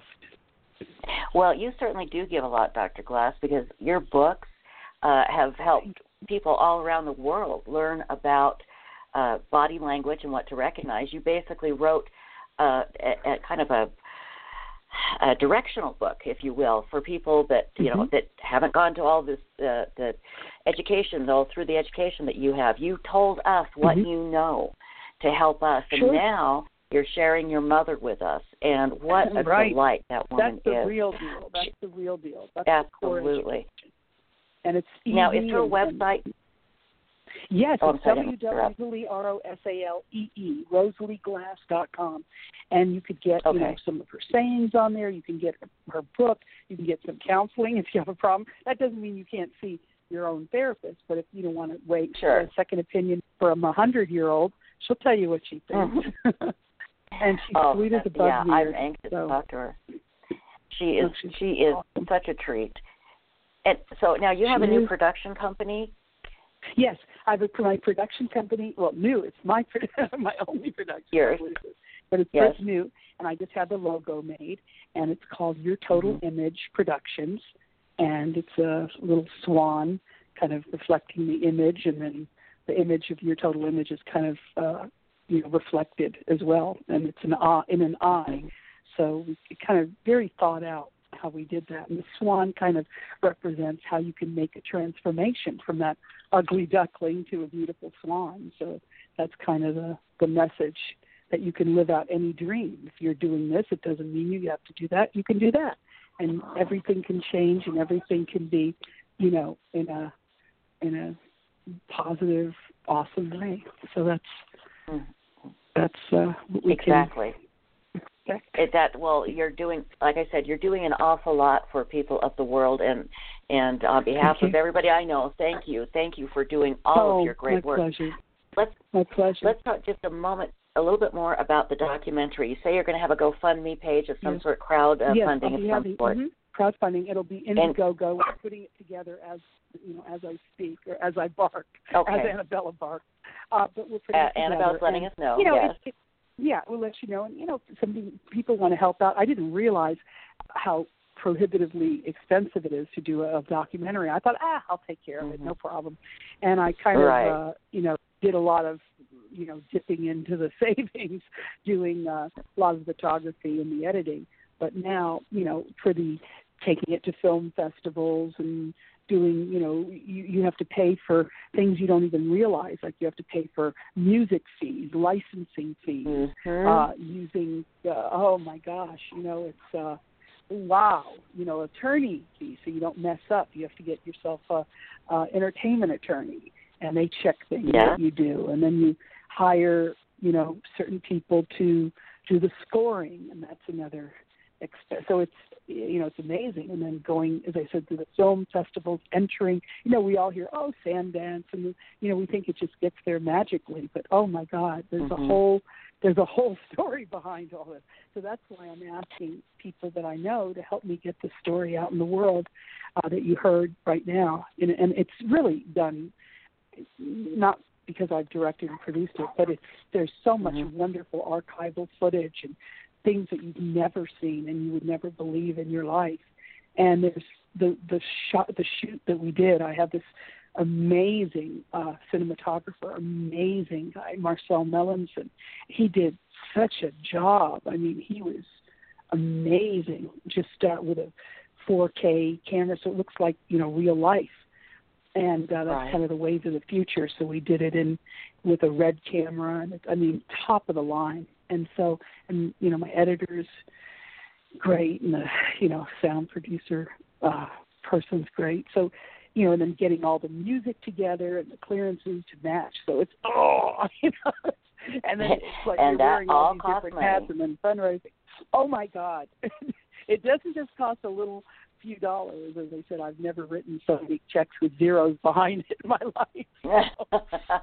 Well, you certainly do give a lot, Doctor Glass, because your books uh, have helped people all around the world learn about uh, body language and what to recognize. You basically wrote uh, a, a kind of a a directional book, if you will, for people that you mm-hmm. know that haven't gone to all this uh, the education, all through the education that you have. You told us what mm-hmm. you know to help us, sure. and now you're sharing your mother with us. And what a right. delight that woman is. That's the is. real deal. That's the real deal. That's Absolutely. The and it's easy now, is her and, website? And, Yes, oh, it's w w w dot R O S A L E E, rosalie glass dot com. And you could get okay. you know, some of her sayings on there. You can get her book. You can get some counseling if you have a problem. That doesn't mean you can't see your own therapist, but if you don't want to wait sure. for a second opinion from a hundred-year-old, she'll tell you what she thinks. Mm-hmm. And she's oh, sweet as a bug. Yeah, weird, I'm anxious so. to talk to her. She is, oh, she is awesome. such a treat. And so now you have she a new is. production company? Yes, I have a, my production company. Well, new. It's my my only production. Yours. But it's yes. brand new, and I just had the logo made, and it's called Your Total mm-hmm. Image Productions, and it's a little swan kind of reflecting the image, and then the image of Your Total Image is kind of uh, you know reflected as well, and it's an eye in an eye, mm-hmm. so it kind of very thought out how we did that. And the swan kind of represents how you can make a transformation from that ugly duckling to a beautiful swan. So that's kind of the, the message, that you can live out any dream. If you're doing this, it doesn't mean you have to do that. You can do that. And everything can change, and everything can be, you know, in a in a positive, awesome way. So that's that's uh, what we exactly. can It, that well, you're doing, like I said, you're doing an awful lot for people of the world, and and on behalf of everybody I know, thank you, thank you for doing all oh, of your great my work. Pleasure. Let's my pleasure. Let's talk just a moment, a little bit more about the documentary. You say you're going to have a GoFundMe page of some yes. sort, crowd uh, yes, funding of some having, sort. Mm-hmm. Crowdfunding. It'll be Indiegogo. We're putting it together as you know, as I speak or as I bark, okay. as Annabella barks. Uh, but we're putting uh, it together. Annabelle's letting and, us know. You know, yes. it, it, Yeah, we'll let you know. And, you know, some people want to help out. I didn't realize how prohibitively expensive it is to do a, a documentary. I thought, ah, I'll take care of mm-hmm. it, no problem. And I kind right. of, uh, you know, did a lot of, you know, dipping into the savings, doing uh, a lot of the photography and the editing. But now, you know, for the taking it to film festivals and doing, you know, you, you have to pay for things you don't even realize. Like you have to pay for music fees, licensing fees, mm-hmm. uh, using, uh, oh my gosh, you know, it's, uh, wow, you know, attorney fees so you don't mess up. You have to get yourself a, a entertainment attorney, and they check things yeah. that you do. And then you hire, you know, certain people to do the scoring, and that's another expense. So it's, you know, it's amazing. And then going, as I said, to the film festivals, entering, you know, we all hear, oh, Sundance, and, you know, we think it just gets there magically. But, oh, my God, there's mm-hmm. a whole there's a whole story behind all this. So that's why I'm asking people that I know to help me get the story out in the world uh, that you heard right now. And, and it's really done, not because I've directed and produced it, but it's there's so much mm-hmm. wonderful archival footage and things that you've never seen and you would never believe in your life. And there's the the shot, the shoot that we did. I have this amazing uh, cinematographer, amazing guy, Marcel Mellinson. He did such a job. I mean, he was amazing. Just uh, with a four K camera, so it looks like, you know, real life. And uh, that's right. kind of the ways of the future. So we did it in with a red camera, and it, I mean, top of the line. And so, and you know, my editor's great, and the, you know, sound producer uh, person's great. So, you know, and then getting all the music together and the clearances to match. So it's oh, you know, and then it's like and you're wearing all, all these different money. hats and then fundraising. Oh my God, it doesn't just cost a little few dollars. As I said, I've never written so many checks with zeros behind it in my life. So,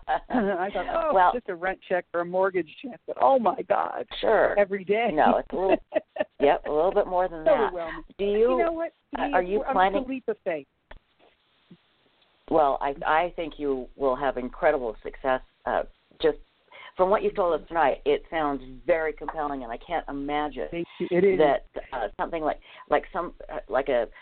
I thought, oh, well, it's just a rent check or a mortgage check, but oh my God, sure, every day. No, it's a little, yep, a little bit more than that. Do you? You know what? To me, are you I'm planning? a leap of faith. Well, I I think you will have incredible success. Uh, just from what you've told us tonight, it sounds very compelling, and I can't imagine Thank you. It is. that uh, something like like some uh, like a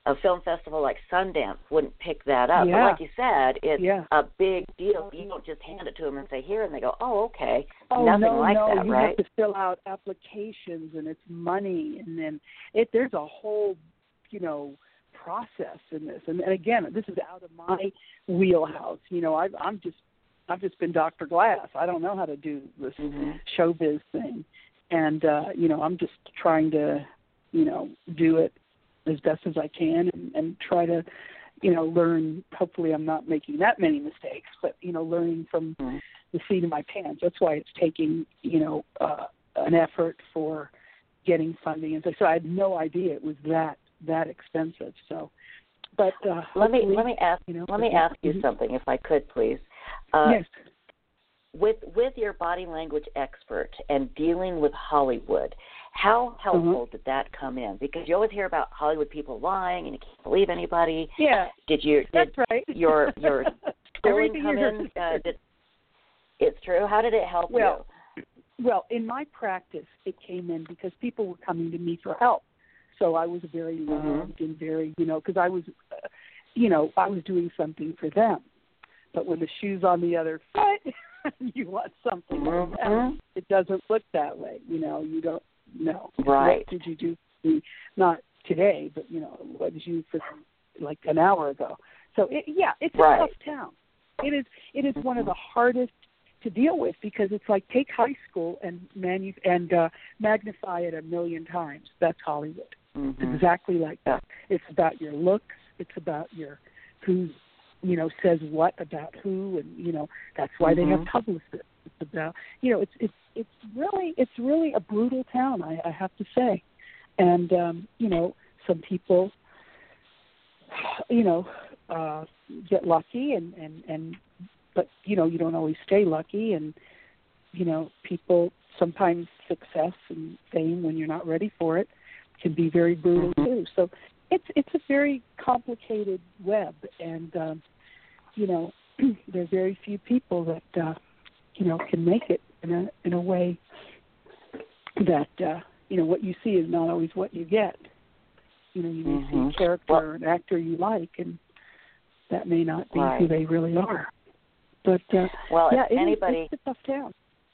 a film festival like Sundance wouldn't pick that up. Yeah. But like you said, it's yeah. a big deal. You don't just hand it to them and say, here, and they go, oh, okay. Oh, Nothing no, like no. that, you right? have to fill out applications, and it's money, and then it there's a whole, you know, process in this. And, and again, this is out of my wheelhouse. You know, I've, I'm just, I've just been Doctor Glass. I don't know how to do this mm-hmm. showbiz thing. And, uh, you know, I'm just trying to, you know, do it as best as I can and, and try to, you know, learn. Hopefully I'm not making that many mistakes, but, you know, learning from mm-hmm. the seat of my pants. That's why it's taking, you know, uh, an effort for getting funding. And so, so I had no idea it was that, that expensive. So, but uh, let me, let me ask, you know, let me ask you mm-hmm. something, if I could, please. Uh, yes. With with your body language expert and dealing with Hollywood, how helpful mm-hmm. did that come in? Because you always hear about Hollywood people lying and you can't believe anybody. Yeah, Did you? Did that's right. Your your schooling come in. Uh, did, it's true. How did it help well, you? Well, in my practice, it came in because people were coming to me for help. So I was very loved mm-hmm. and very, you know, because I was, uh, you know, I was doing something for them. But when the shoe's on the other foot, you want something mm-hmm. else. It doesn't look that way. You know, you don't know. Right. What did you do for me? Not today, but, you know, what did you do for like an hour ago? So, it, yeah, it's a right. tough town. It is It is mm-hmm. one of the hardest to deal with because it's like take high school and manu- and uh, magnify it a million times. That's Hollywood. Mm-hmm. It's exactly like that. It's about your looks. It's about your who's, you know, says what about who, and you know that's why mm-hmm. they have publicists. It's about, you know, it's it's it's really it's really a brutal town. I, I have to say, and um, you know, some people, you know, uh, get lucky, and, and and but you know, you don't always stay lucky, and you know, people sometimes success and fame when you're not ready for it can be very brutal mm-hmm. too. So it's it's a very complicated web, and um, you know, there are very few people that uh, you know can make it in a in a way that uh, you know what you see is not always what you get. You know, you may mm-hmm. see a character well, or an actor you like, and that may not be right. who they really are. But uh, well, yeah, if it anybody, is, it's a tough town.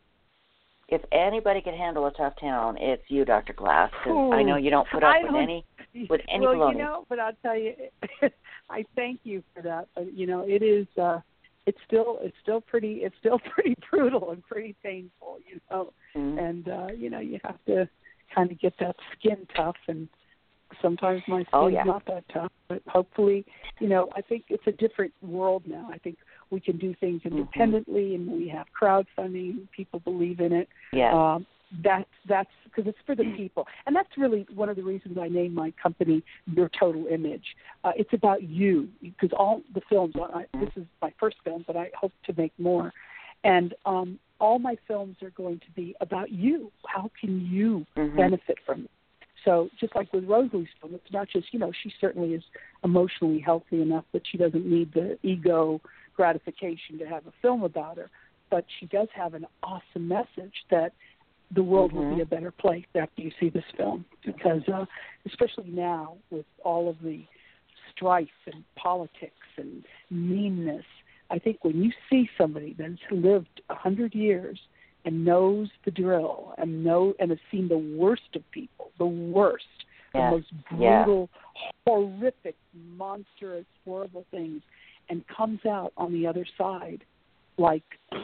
If anybody can handle a tough town, it's you, Doctor Glass. Because I know you don't put up I with don't, any with any well, baloney. you know, but I'll tell you, I thank you for that. But you know, it is. Uh, it's still. It's still pretty. It's still pretty brutal and pretty painful. You know, mm-hmm. and uh, you know, you have to kind of get that skin tough. And sometimes my skin's oh, yeah. not that tough. But hopefully, you know, I think it's a different world now. I think we can do things independently, mm-hmm. and we have crowdfunding. And people believe in it. Yeah. Um, That's that's because it's for the people, and that's really one of the reasons I named my company Your Total Image. Uh, it's about you, because all the films. I, this is my first film, but I hope to make more, and um, all my films are going to be about you. How can you mm-hmm. benefit from it? So just like with Rosalie's film, it's not just, you know, she certainly is emotionally healthy enough that she doesn't need the ego gratification to have a film about her, but she does have an awesome message that the world mm-hmm. will be a better place after you see this film, because uh, especially now with all of the strife and politics and meanness, I think when you see somebody that's lived a hundred years and knows the drill and know and has seen the worst of people, the worst, yeah. the most brutal, yeah. horrific, monstrous, horrible things, and comes out on the other side like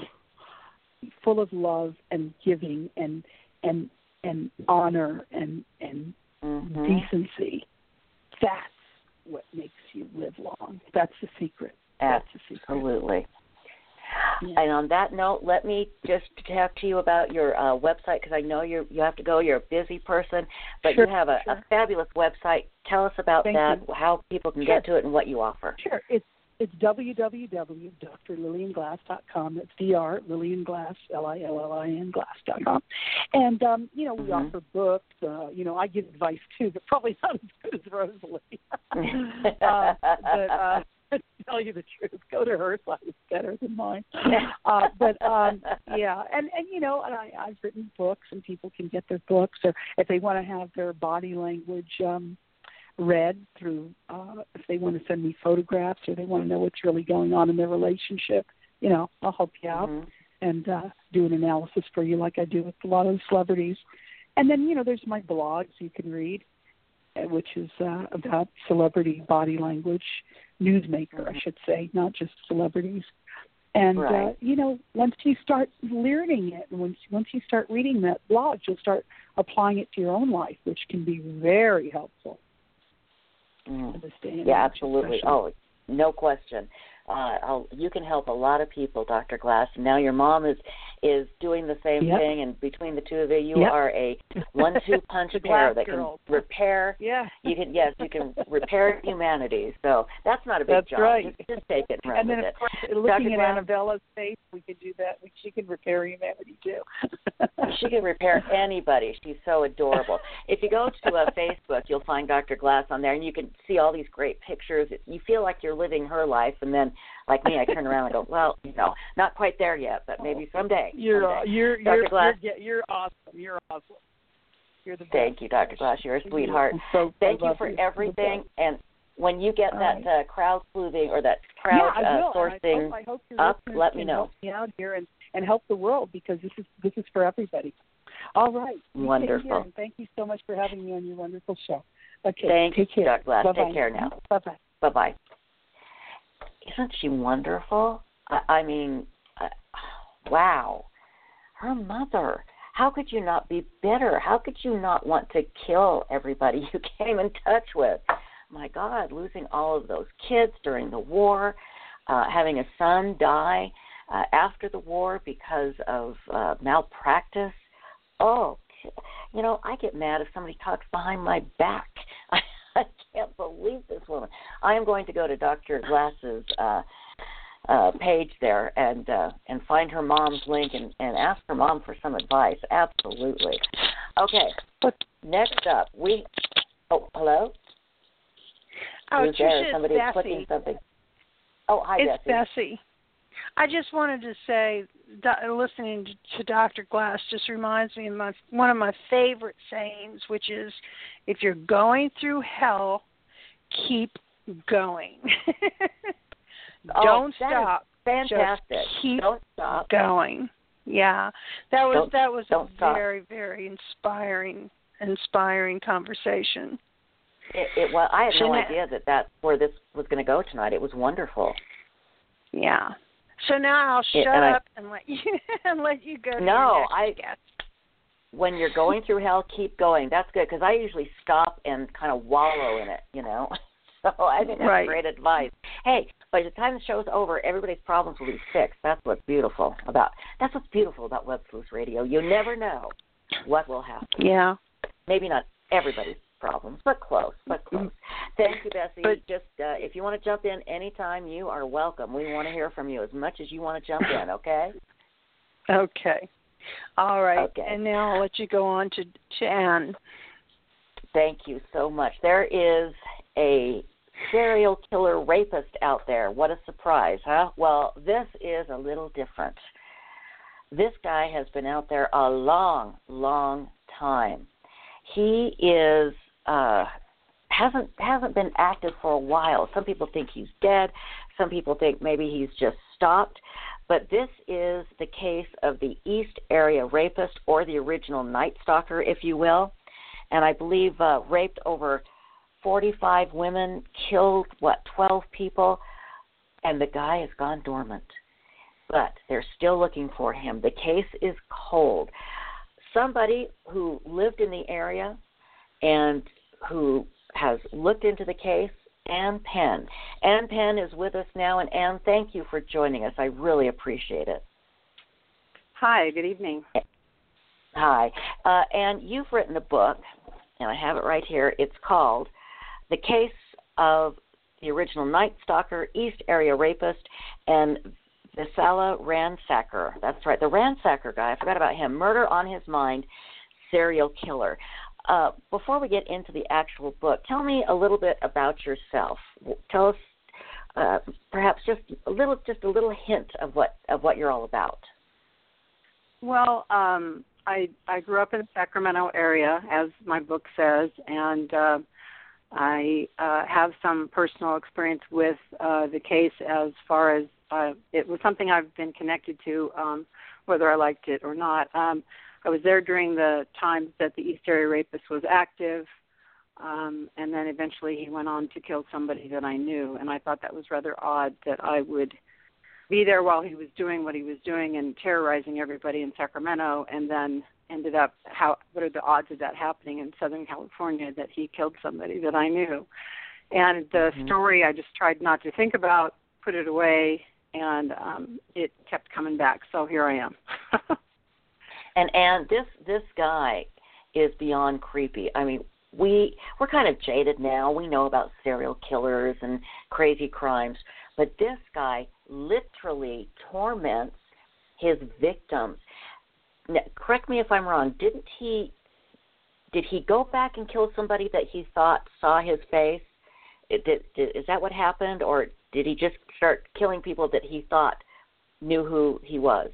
full of love and giving and and and honor and and mm-hmm. decency. That's what makes you live long. That's the secret. That's the secret. Absolutely. Yeah. And on that note, let me just talk to you about your uh, website, because I know you you have to go. You're a busy person, but sure, you have a, sure. a fabulous website. Tell us about Thank that, you. how people can sure. get to it, and what you offer. Sure. It's It's w w w dot dr lillian glass dot com. That's D R Lillian Glass, L I L L I N Glass dot com. And, um, you know, we mm-hmm. offer books. Uh, you know, I give advice, too, but probably not as good as Rosalie. uh, but uh, to tell you the truth, go to her site. It's better than mine. Uh, but, um, yeah, and, and you know, and I, I've written books, and people can get their books. Or if they want to have their body language um read through, uh, if they want to send me photographs or they want to know what's really going on in their relationship, you know, I'll help you out Mm-hmm. and uh, do an analysis for you like I do with a lot of the celebrities. And then, you know, there's my blogs you can read, which is uh, about celebrity body language, newsmaker, mm-hmm. I should say, not just celebrities. And, right. uh, you know, once you start learning it, and once, once you start reading that blog, you'll start applying it to your own life, which can be very helpful. Mm. This day and yeah, age, absolutely. especially. Oh, no question. Uh, I'll, you can help a lot of people, Doctor Glass. Now your mom is is doing the same yep. thing, and between the two of you, you yep. are a one-two punch pair that girl. can repair. Yeah. You can yes, you can repair humanity. So that's not a big that's job. Right. Just, just take it and run and then, with of it. course, looking Doctor at Glass, Annabella's face, we could do that. We, she can repair humanity too. She can repair anybody. She's so adorable. If you go to uh, Facebook, you'll find Doctor Glass on there, and you can see all these great pictures. You feel like you're living her life, and then, like me, I turn around and go, well, you know, not quite there yet, but maybe someday. You're someday. Uh, you're Doctor you're, Glass. You're, you're awesome. You're awesome. You're the best. Thank you, Doctor Glass. You're a sweetheart. So, Thank you for you. everything. And when you get all that right. uh, crowd sleuthing or that crowd yeah, I will. uh, sourcing I hope, I hope your up, listeners let me can know. Help me out here and, and help the world, because this is this is for everybody. All right. You Wonderful. Take care, and thank you so much for having me on your wonderful show. Okay. Thank take you, care. Doctor Glass. Bye-bye. Take care now. Bye-bye. Bye-bye. Isn't she wonderful? I, I mean, uh, wow. Her mother. How could you not be bitter? How could you not want to kill everybody you came in touch with? My God, losing all of those kids during the war, uh, having a son die uh, after the war because of uh, malpractice. Oh, you know, I get mad if somebody talks behind my back. I, I can't believe this woman. I am going to go to Doctor Glass's uh, uh, page there and uh, and find her mom's link and, and ask her mom for some advice. Absolutely. Okay. Next up, we. Oh, hello. Oh, Who's there? Tricia, Somebody it's clicking Bessie. something. Oh, hi, It's Bessie. Bessie. I just wanted to say, do, listening to, to Doctor Glass just reminds me of my one of my favorite sayings, which is, "If you're going through hell, keep going." Oh, Don't that stop. is fantastic. Just keep Don't stop. going. Yeah, that was Don't- that was a don't stop. very very inspiring inspiring conversation. It, it, well, I had no Jeanette. idea that that's where this was going to go tonight. It was wonderful. Yeah. So now I'll It- shut and I- up and let you and let you go to No, your next I- guest. When you're going through hell, keep going. That's good, because I usually stop and kind of wallow in it, you know. So I think that's Right. great advice. Hey, by the time the show's over, everybody's problems will be fixed. That's what's beautiful about that's what's beautiful about Web Sleuth Radio. You never know what will happen. Yeah. Maybe not everybody's problems, but close, but close. Thank you, Bessie. But- Just uh, if you want to jump in anytime, you are welcome. We want to hear from you as much as you want to jump in, okay? Okay. All right. Okay. And now I'll let you go on to, to Anne. Thank you so much. There is a serial killer rapist out there. What a surprise, huh? Well, this is a little different. This guy has been out there a long, long time. He is uh, hasn't hasn't been active for a while. Some people think he's dead. Some people think maybe he's just stopped. But this is the case of the East Area Rapist, or the original Night Stalker, if you will. And I believe uh, raped over forty-five women, killed, what, twelve people, and the guy has gone dormant. But they're still looking for him. The case is cold. Somebody who lived in the area and who has looked into the case, Ann Penn. Ann Penn is with us now, and Ann, thank you for joining us. I really appreciate it. Hi, good evening. Hi. Uh, Ann, you've written a book, and I have it right here. It's called The Case of the Original Night Stalker, East Area Rapist, and Visala Ransacker. That's right, the Ransacker guy. I forgot about him. Murder on His Mind, Serial Killer. Uh, before we get into the actual book, tell me a little bit about yourself. Tell us, uh, perhaps just a little, just a little hint of what of what you're all about. Well, um, I I grew up in the Sacramento area, as my book says, and uh, I uh, have some personal experience with uh, the case as far as uh, it was something I've been connected to, um, whether I liked it or not. Um, I was there during the times that the East Area Rapist was active, um, and then eventually he went on to kill somebody that I knew, and I thought that was rather odd that I would be there while he was doing what he was doing and terrorizing everybody in Sacramento, and then ended up, how what are the odds of that happening in Southern California, that he killed somebody that I knew. And the mm-hmm. story I just tried not to think about, put it away, and um, it kept coming back. So here I am. and and this this guy is beyond creepy. I mean, we we're kind of jaded now. We know about serial killers and crazy crimes, but this guy literally torments his victims. Now, correct me if I'm wrong. Didn't he? Did he go back and kill somebody that he thought saw his face? It, did, did, is that what happened, or did he just start killing people that he thought knew who he was?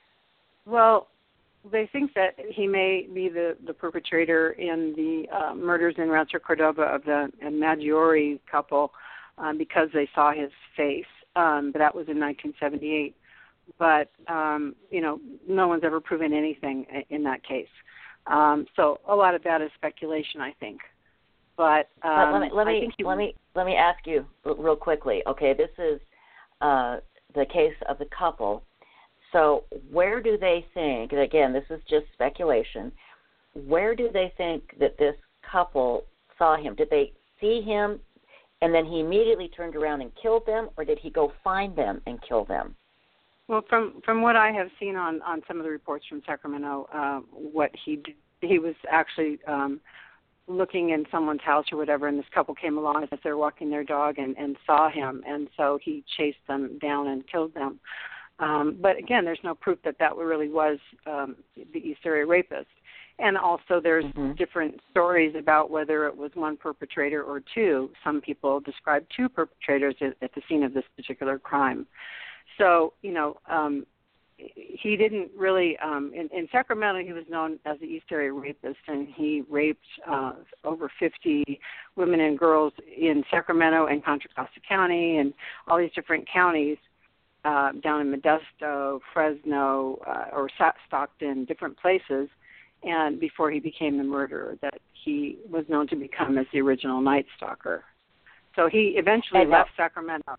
Well, they think that he may be the, the perpetrator in the uh, murders in Rancho Cordova of the Maggiore couple um, because they saw his face. Um, but that was in nineteen seventy-eight. But, um, you know, no one's ever proven anything in that case. Um, so a lot of that is speculation, I think. But, um, but let me let me, you, let me let me ask you real quickly. Okay, this is uh, the case of the couple. So where do they think? And again, this is just speculation. Where do they think that this couple saw him? Did they see him, and then he immediately turned around and killed them, or did he go find them and kill them? Well, from from what I have seen on, on some of the reports from Sacramento, uh, what he did, he was actually um, looking in someone's house or whatever, and this couple came along as they were walking their dog and, and saw him, and so he chased them down and killed them. Um, but again, there's no proof that that really was um, the East Area Rapist. And also there's mm-hmm. different stories about whether it was one perpetrator or two. Some people describe two perpetrators at, at the scene of this particular crime. So, you know, um, he didn't really, um, in, in Sacramento, he was known as the East Area Rapist, and he raped uh, over fifty women and girls in Sacramento and Contra Costa County and all these different counties uh, down in Modesto, Fresno, uh, or Stockton, different places, and before he became the murderer, that he was known to become as the original Night Stalker. So he eventually and left that, Sacramento.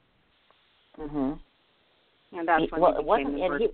Mm-hmm. And that's he, when well, he became wasn't, the and murderer.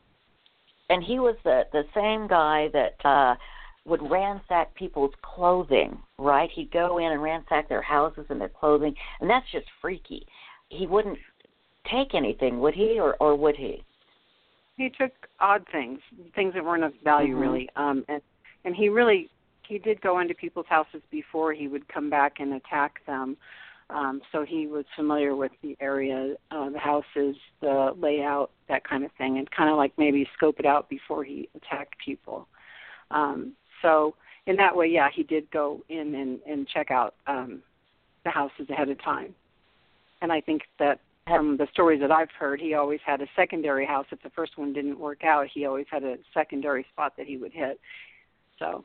He, and he was the, the same guy that uh, would ransack people's clothing, right? He'd go in and ransack their houses and their clothing, and that's just freaky. He wouldn't take anything, would he, or, or would he? He took odd things, things that weren't of value, mm-hmm. really. Um, and, and he really, he did go into people's houses before he would come back and attack them. Um, so he was familiar with the area, uh, the houses, the layout, that kind of thing, and kind of like maybe scope it out before he attacked people. Um, so in that way, yeah, he did go in and, and check out um, the houses ahead of time. And I think that from the stories that I've heard, he always had a secondary house. If the first one didn't work out, he always had a secondary spot that he would hit. So.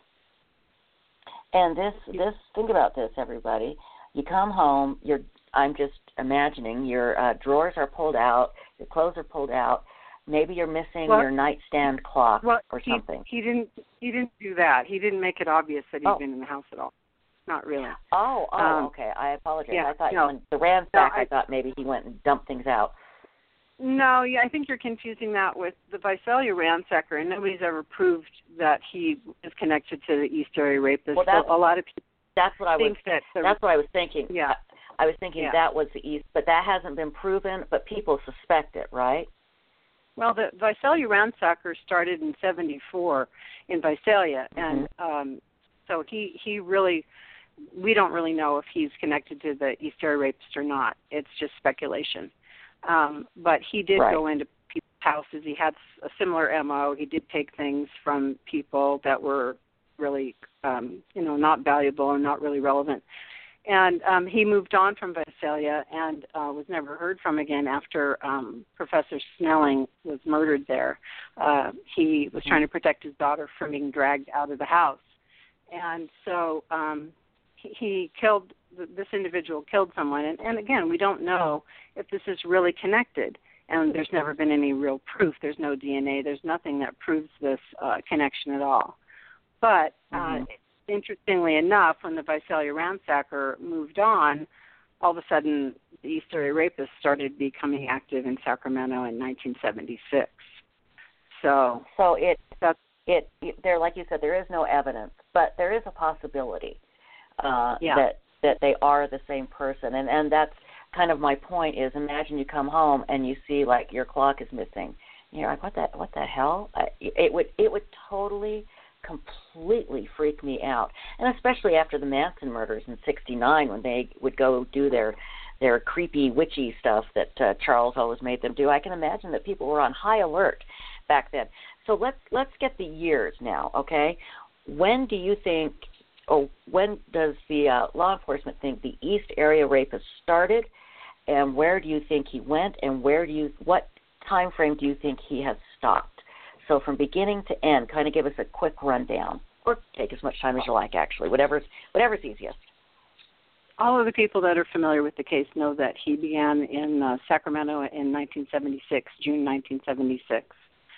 And this, this, think about this, everybody. You come home, you're, I'm just imagining, your uh, drawers are pulled out, your clothes are pulled out, maybe you're missing well, your nightstand clock well, or he, something. He didn't He didn't do that. He didn't make it obvious that he'd oh. been in the house at all. Not really. Oh, oh, um, okay. I apologize. Yeah, I thought no, when the ransack, no, I, I, I thought maybe he went and dumped things out. No, yeah, I think you're confusing that with the Visalia ransacker, and nobody's ever proved that he is connected to the East Area Rapist. Well, that's, so a lot of people that's what I think was. that the, that's what I was thinking. Yeah. I, I was thinking yeah. that was the East, but that hasn't been proven. But people suspect it, right? Well, the Visalia ransacker started in seventy-four in Visalia, mm-hmm. and um, so he he really. We don't really know if he's connected to the East Area Rapist or not. It's just speculation. Um, but he did right. go into people's houses. He had a similar M O. He did take things from people that were really, um, you know, not valuable or not really relevant. And um, he moved on from Visalia and uh, was never heard from again after um, Professor Snelling was murdered there. Uh, he was trying to protect his daughter from being dragged out of the house. And so um, he, he killed this individual killed someone, and, and again, we don't know if this is really connected. And there's never been any real proof. There's no D N A. There's nothing that proves this uh, connection at all. But uh, mm-hmm. interestingly enough, when the Visalia ransacker moved on, all of a sudden the East Area Rapist started becoming active in Sacramento in nineteen seventy-six. So, so it that's it. There, like you said, there is no evidence, but there is a possibility uh, yeah. that that they are the same person, and and that's kind of my point. Is imagine you come home and you see like your clock is missing. You're like, what the what the hell? I, it would it would totally, completely freak me out, and especially after the Manson murders in sixty-nine, when they would go do their their creepy witchy stuff that uh, Charles always made them do. I can imagine that people were on high alert back then. So let's let's get the years now, okay? When do you think, or when does the uh, law enforcement think the East Area Rapist started, and where do you think he went, and where do you what time frame do you think he has stopped? So from beginning to end, kind of give us a quick rundown, or take as much time as you like, actually, whatever's whatever's easiest. All of the people that are familiar with the case know that he began in uh, Sacramento in nineteen seventy-six, June nineteen seventy-six,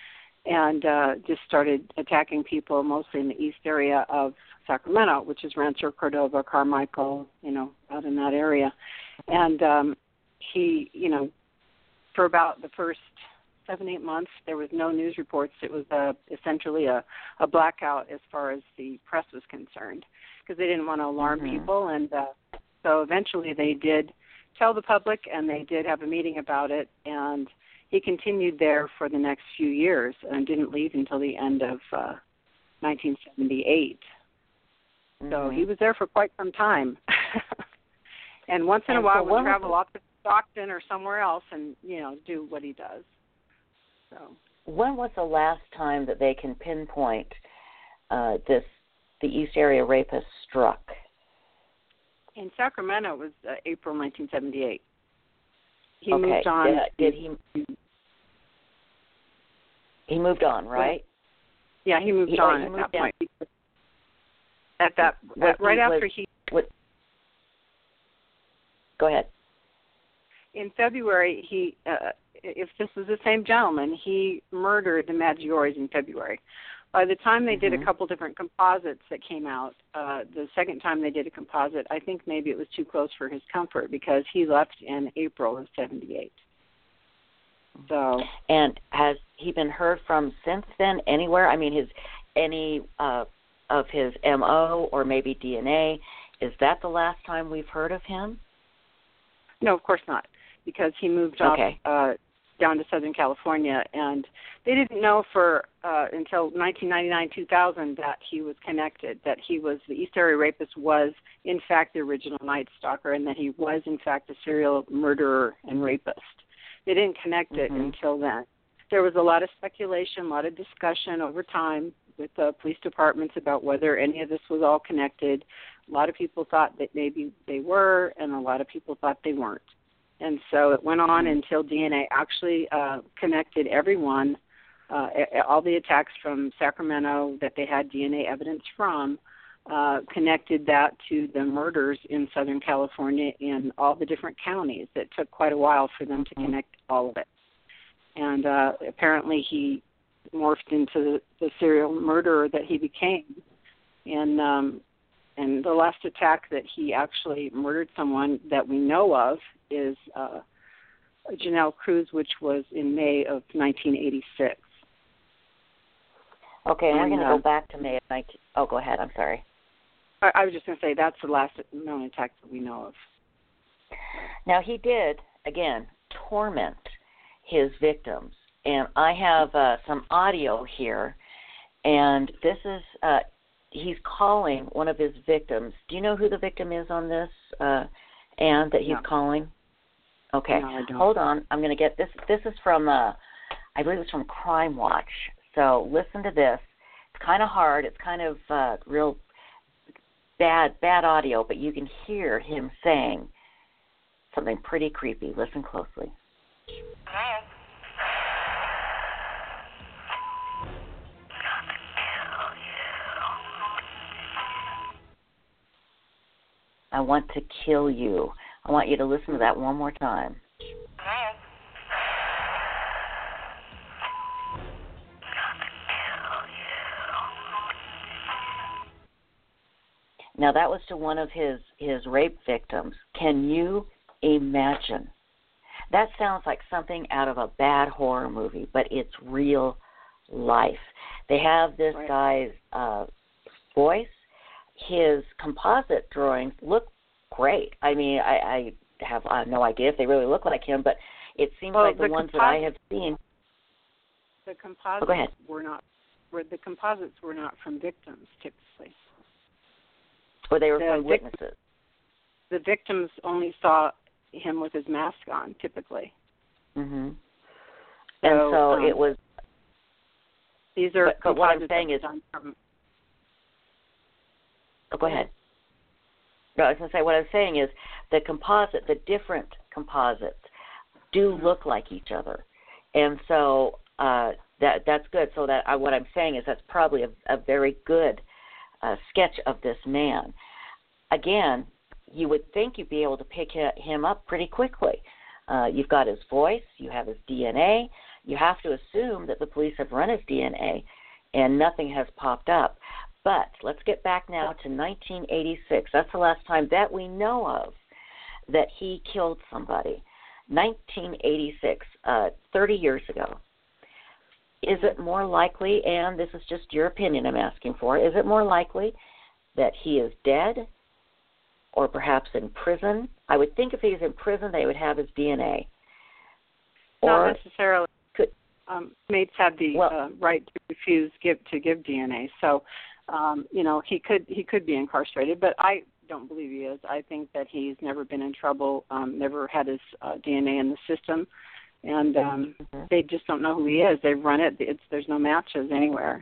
and uh, just started attacking people mostly in the east area of Sacramento, which is Rancho Cordova, Carmichael, you know, out in that area. And um, he, you know, for about the first seven, eight months, there was no news reports. It was uh, essentially a, a blackout as far as the press was concerned, because they didn't want to alarm mm-hmm. people. And uh, so eventually they did tell the public, and they did have a meeting about it. And he continued there for the next few years and didn't leave until the end of uh, nineteen seventy-eight. Mm-hmm. So he was there for quite some time. And once in and a while so would travel off to Stockton or somewhere else and, you know, do what he does. So when was the last time that they can pinpoint uh, this, the East Area Rapist struck? In Sacramento, it was uh, April nineteen seventy-eight. He okay. moved on. Did, did he? He moved on, right? Yeah, he moved he, on he at moved that down. point. At that, what, right he after was, he. What, go ahead. In February, he, uh, if this is the same gentleman, he murdered the Maggiores in February. By the time they mm-hmm. did a couple different composites that came out, uh, the second time they did a composite, I think maybe it was too close for his comfort, because he left in April of seventy-eight. So. And has he been heard from since then anywhere? I mean, his any uh, of his M O or maybe D N A, is that the last time we've heard of him? No, of course not, because he moved okay. off uh, down to Southern California, and they didn't know for uh, until nineteen ninety-nine, two thousand that he was connected, that he was, the East Area Rapist was, in fact, the original Night Stalker, and that he was, in fact, a serial murderer and rapist. They didn't connect it mm-hmm. until then. There was a lot of speculation, a lot of discussion over time with the police departments about whether any of this was all connected. A lot of people thought that maybe they were, and a lot of people thought they weren't. And so it went on until D N A actually uh, connected everyone, uh, all the attacks from Sacramento that they had D N A evidence from, uh, connected that to the murders in Southern California in all the different counties. It took quite a while for them to connect all of it. And uh, apparently he morphed into the, the serial murderer that he became. And um, and the last attack that he actually murdered someone that we know of is uh, Janelle Cruz, which was in May of nineteen eighty-six. Okay, and, we're going to uh, go back to May of nineteen. Oh, go ahead. I'm sorry. I, I was just going to say that's the last known attack that we know of. Now, he did, again, torment his victims. And I have uh, some audio here, and this is, uh, he's calling one of his victims. Do you know who the victim is on this, uh, Anne, that he's no. calling? Okay, no, I don't. Hold on. I'm going to get this. This is from, uh, I believe it's from Crime Watch. So listen to this. It's kind of hard. It's kind of uh, real bad, bad audio, but you can hear him saying something pretty creepy. Listen closely. Hello? I want to kill you. I want you to listen to that one more time. Now, that was to one of his, his rape victims. Can you imagine? That sounds like something out of a bad horror movie, but it's real life. They have this right. guy's uh, voice. His composite drawings look great. I mean, I, I have uh, no idea if they really look like him, but it seems well, like the, the ones composite, that I have seen. The composites oh, go ahead. were not. Were the composites were not from victims typically. Or they were the from vic- witnesses. The victims only saw him with his mask on, typically. Mm-hmm. So, and so um, it was. These are. But, but what I'm saying is. From, oh, go ahead. No, I was going to say what I was saying is the composite, the different composites, do mm-hmm. look like each other, and so uh, that that's good. So that I, what I'm saying is that's probably a, a very good uh, sketch of this man. Again, you would think you'd be able to pick him up pretty quickly. Uh, you've got his voice, you have his D N A. You have to assume that the police have run his D N A, and nothing has popped up. But let's get back now to nineteen eighty-six. That's the last time that we know of that he killed somebody. nineteen eighty-six, uh, thirty years ago. Is it more likely, and this is just your opinion I'm asking for, is it more likely that he is dead or perhaps in prison? I would think if he was in prison, they would have his D N A. Or Not necessarily. Could, um, mates have the well, uh, right to refuse give to give D N A. So, um, you know, he could he could be incarcerated, but I don't believe he is. I think that he's never been in trouble, um, never had his uh, D N A in the system, and um, mm-hmm. they just don't know who he is. They've run it. It's, there's no matches anywhere.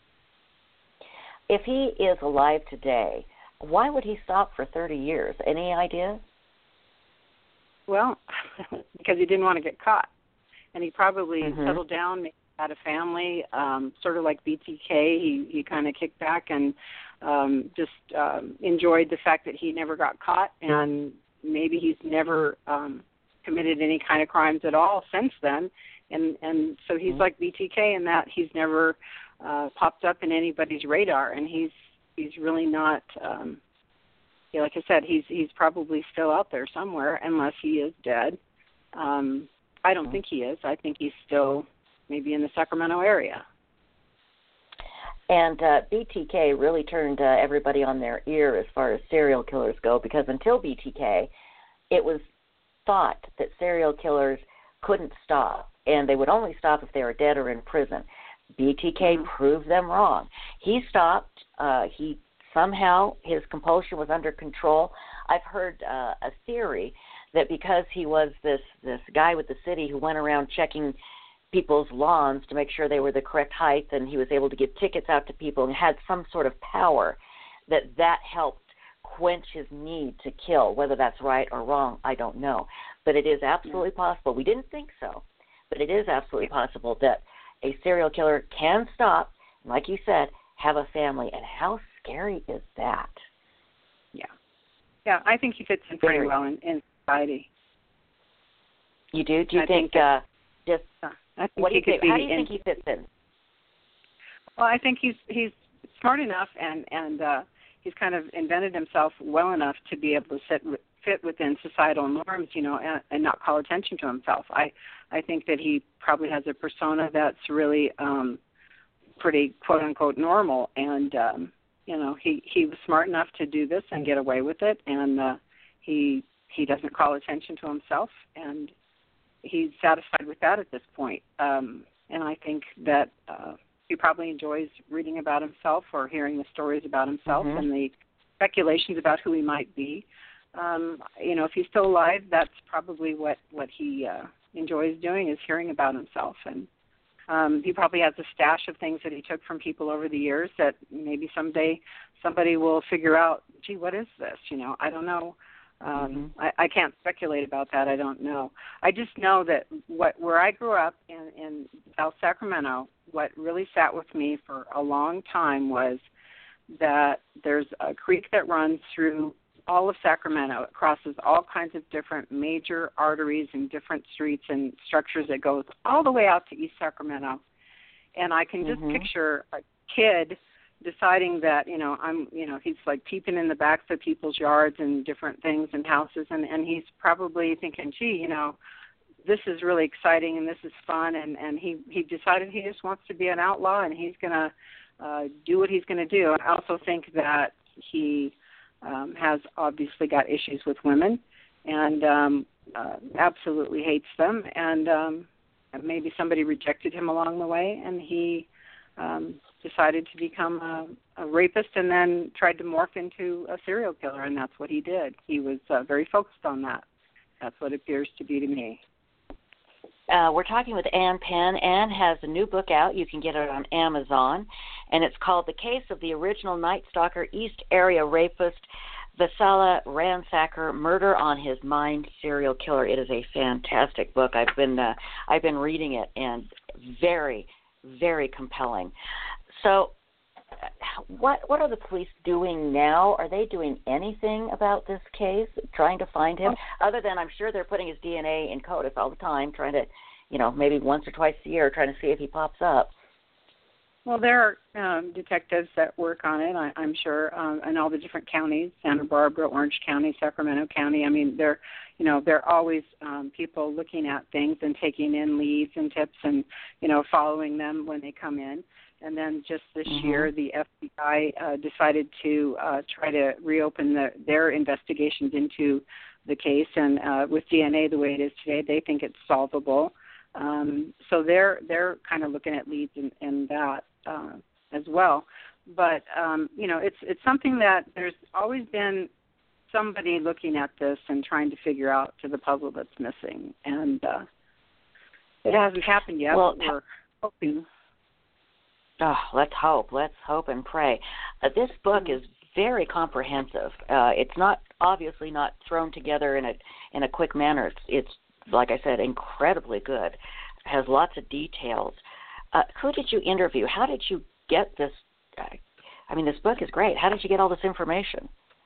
If he is alive today, why would he stop for thirty years? Any idea? Well, because he didn't want to get caught. And he probably mm-hmm. settled down, maybe had a family, um, sort of like B T K. He, he kind of kicked back and um, just um, enjoyed the fact that he never got caught. And maybe he's never um, committed any kind of crimes at all since then. And, and so he's mm-hmm. like B T K in that he's never uh, popped up in anybody's radar. And he's he's really not, um, yeah, like I said, he's he's probably still out there somewhere unless he is dead. Um, I don't think he is. I think he's still maybe in the Sacramento area. And uh, B T K really turned uh, everybody on their ear as far as serial killers go, because until B T K, it was thought that serial killers couldn't stop, and they would only stop if they were dead or in prison. B T K mm-hmm. proved them wrong. He stopped. Uh, he somehow, his compulsion was under control. I've heard uh, a theory that because he was this, this guy with the city who went around checking people's lawns to make sure they were the correct height, and he was able to give tickets out to people and had some sort of power, that that helped quench his need to kill. Whether that's right or wrong, I don't know. But it is absolutely possible. We didn't think so, but it is absolutely possible that a serial killer can stop, like you said, have a family. And how scary is that? Yeah. Yeah, I think he fits in pretty Very. well in, in society. You do? Do you I think, think uh, just, I think what do you think, how do you in, think he fits in? Well, I think he's he's smart enough and, and uh, he's kind of invented himself well enough to be able to sit, fit within societal norms, you know, and, and not call attention to himself. I, I think that he probably has a persona that's really um, pretty quote-unquote normal, and, um, you know, he, he was smart enough to do this and get away with it, and uh, he he doesn't call attention to himself, and he's satisfied with that at this point. Um, and I think that uh, he probably enjoys reading about himself or hearing the stories about himself mm-hmm. and the speculations about who he might be. Um, you know, if he's still alive, that's probably what, what he uh, enjoys doing, is hearing about himself. And um, he probably has a stash of things that he took from people over the years that maybe someday somebody will figure out, gee, what is this? You know, I don't know. Um, mm-hmm. I, I can't speculate about that. I don't know. I just know that what where I grew up in, in South Sacramento, what really sat with me for a long time was that there's a creek that runs through all of Sacramento. It crosses all kinds of different major arteries and different streets and structures. It goes all the way out to East Sacramento. And I can just mm-hmm. picture a kid deciding that, you know, I'm, you know, he's like peeping in the backs of people's yards and different things and houses, and, and he's probably thinking, gee, you know, this is really exciting and this is fun, and, and he, he decided he just wants to be an outlaw and he's going to uh, do what he's going to do. I also think that he um, has obviously got issues with women and um, uh, absolutely hates them, and um, maybe somebody rejected him along the way, and he um, decided to become a, a rapist and then tried to morph into a serial killer, and that's what he did. He was uh, very focused on that. That's what it appears to be to me. Uh, we're talking with Ann Penn. Ann has a new book out. You can get it on Amazon, and it's called The Case of the Original Night Stalker, East Area Rapist, Visalia Ransacker, Murder on His Mind, Serial Killer. It is a fantastic book. I've been uh, I've been reading it, and very, very compelling. So what what are the police doing now? Are they doing anything about this case, trying to find him? Other than I'm sure they're putting his D N A in CODIS all the time, trying to, you know, maybe once or twice a year, trying to see if he pops up. Well, there are um, detectives that work on it, I, I'm sure, um, in all the different counties, Santa Barbara, Orange County, Sacramento County. I mean, they're, you know, they're always um, people looking at things and taking in leads and tips and, you know, following them when they come in. And then just this mm-hmm. year, the F B I uh, decided to uh, try to reopen the, their investigations into the case. And uh, with D N A the way it is today, they think it's solvable. Um, so they're they're kind of looking at leads in, in that uh, as well. But um, you know, it's it's something that there's always been somebody looking at this and trying to figure out to the puzzle that's missing, and uh, it hasn't happened yet. Well, but we're hoping. Oh, let's hope. Let's hope and pray. Uh, this book is very comprehensive. Uh, it's not obviously not thrown together in a in a quick manner. It's, it's like I said, incredibly good. It has lots of details. Uh, who did you interview? How did you get this? Uh, I mean, this book is great. How did you get all this information?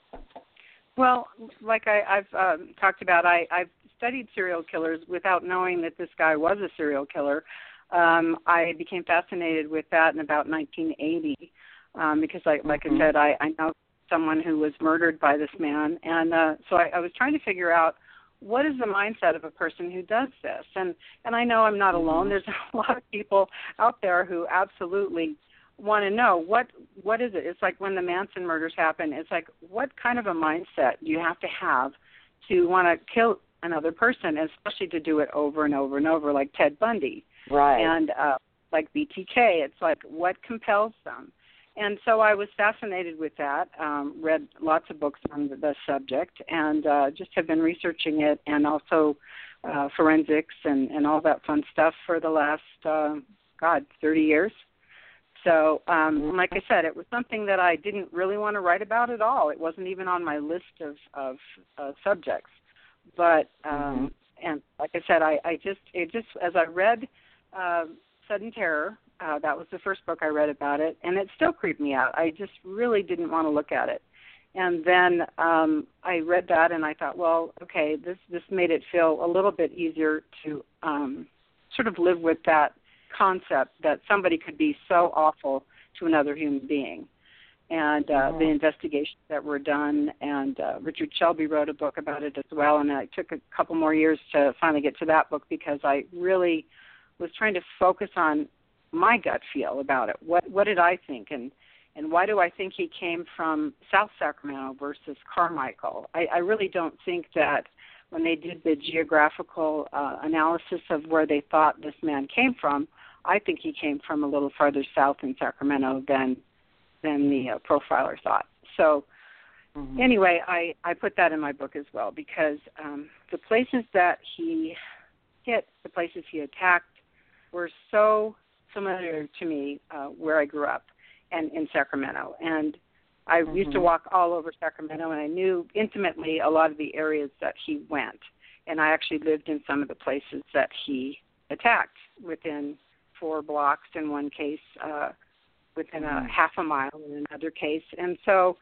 Well, like I, I've um, talked about, I, I've studied serial killers without knowing that this guy was a serial killer. Um, I became fascinated with that in about nineteen eighty um, because, I, like mm-hmm. I said, I, I know someone who was murdered by this man. And uh, so I, I was trying to figure out what is the mindset of a person who does this. And, and I know I'm not alone. Mm-hmm. There's a lot of people out there who absolutely want to know what what is it. It's like when the Manson murders happen, it's like what kind of a mindset do you have to have to want to kill another person, especially to do it over and over and over like Ted Bundy. Right. And uh, like B T K, it's like what compels them. And so I was fascinated with that, um, read lots of books on the, the subject, and uh, just have been researching it, and also uh, forensics and, and all that fun stuff for the last, uh, God, thirty years. So um, like I said, it was something that I didn't really want to write about at all. It wasn't even on my list of, of uh, subjects. But, um, mm-hmm. and like I said, I, I just, it just, as I read uh, Sudden Terror, uh, that was the first book I read about it, and it still creeped me out. I just really didn't want to look at it. And then um, I read that, and I thought, well, okay, this, this made it feel a little bit easier to um, sort of live with that concept that somebody could be so awful to another human being. And uh, mm-hmm. the investigations that were done, and uh, Richard Shelby wrote a book about it as well, and I took a couple more years to finally get to that book because I really was trying to focus on my gut feel about it. What what did I think, and, and why do I think he came from South Sacramento versus Carmichael? I, I really don't think that when they did the geographical uh, analysis of where they thought this man came from, I think he came from a little farther south in Sacramento than than the uh, profiler thought. So mm-hmm. anyway, I, I put that in my book as well because um, the places that he hit, the places he attacked, were so familiar to me uh, where I grew up and in Sacramento. And I mm-hmm. used to walk all over Sacramento, and I knew intimately a lot of the areas that he went. And I actually lived in some of the places that he attacked within four blocks in one case, uh, within a half a mile in another case. And so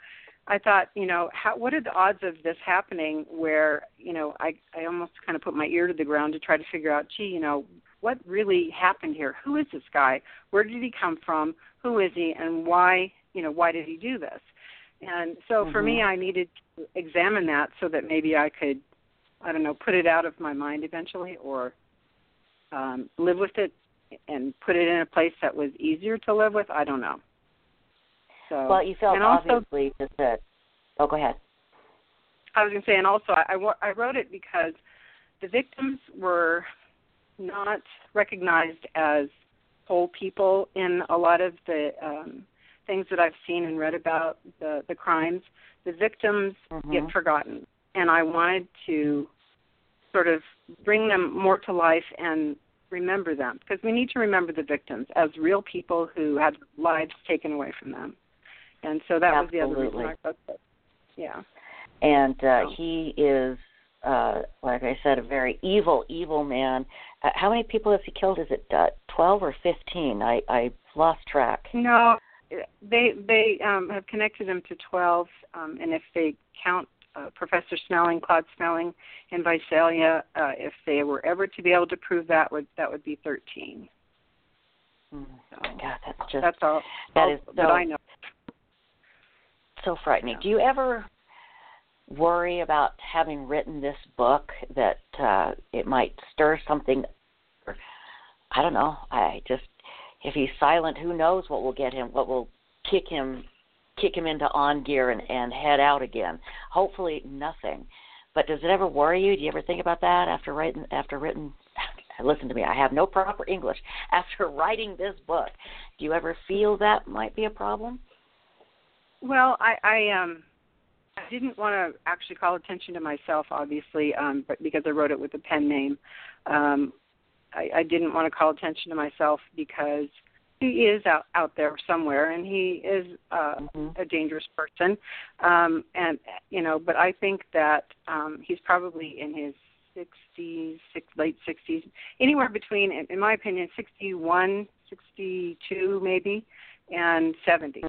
I thought, you know, how, what are the odds of this happening where, you know, I, I almost kind of put my ear to the ground to try to figure out, gee, you know, what really happened here? Who is this guy? Where did he come from? Who is he? And why, you know, why did he do this? And so mm-hmm. for me, I needed to examine that so that maybe I could, I don't know, put it out of my mind eventually, or um, live with it and put it in a place that was easier to live with. I don't know. So, well, you felt and also, obviously just that. Oh, go ahead. I was going to say, and also I, I, I wrote it because the victims were not recognized as whole people in a lot of the um, things that I've seen and read about the, the crimes. The victims mm-hmm. get forgotten, and I wanted to sort of bring them more to life and remember them, because we need to remember the victims as real people who had lives taken away from them. And so that Absolutely. was the other reason I wrote it. Yeah. And uh, so. he is, uh, like I said, a very evil, evil man. Uh, how many people has he killed? Is it uh, twelve or fifteen? I, I lost track. No, they they um, have connected him to twelve, um, and if they count uh, Professor Snelling, Claude Snelling, and Visalia, uh, if they were ever to be able to prove that, would that would be thirteen. Mm. So, God, that's just that's all, that all is so, that I know. So frightening. Yeah. Do you ever worry about having written this book that uh, it might stir something? Or, I don't know. I just, if he's silent, who knows what will get him, what will kick him, kick him into on gear and, and head out again. Hopefully nothing. But does it ever worry you? Do you ever think about that after writing, after written? Listen to me. I have no proper English. After writing this book, do you ever feel that might be a problem? Well, I, I um, I didn't want to actually call attention to myself, obviously, um, but because I wrote it with a pen name. Um, I, I didn't want to call attention to myself because he is out, out there somewhere, and he is uh, mm-hmm. a dangerous person. Um, and you know, but I think that um, he's probably in his sixties, six, late sixties, anywhere between, in, in my opinion, sixty-one, sixty-two maybe, and seventy.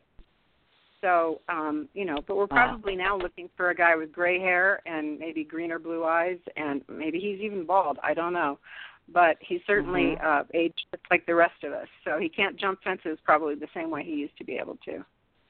So, um, you know, but we're probably now looking for a guy with gray hair and maybe green or blue eyes, and maybe he's even bald. I don't know. But he's certainly mm-hmm. uh, aged just like the rest of us. So he can't jump fences probably the same way he used to be able to.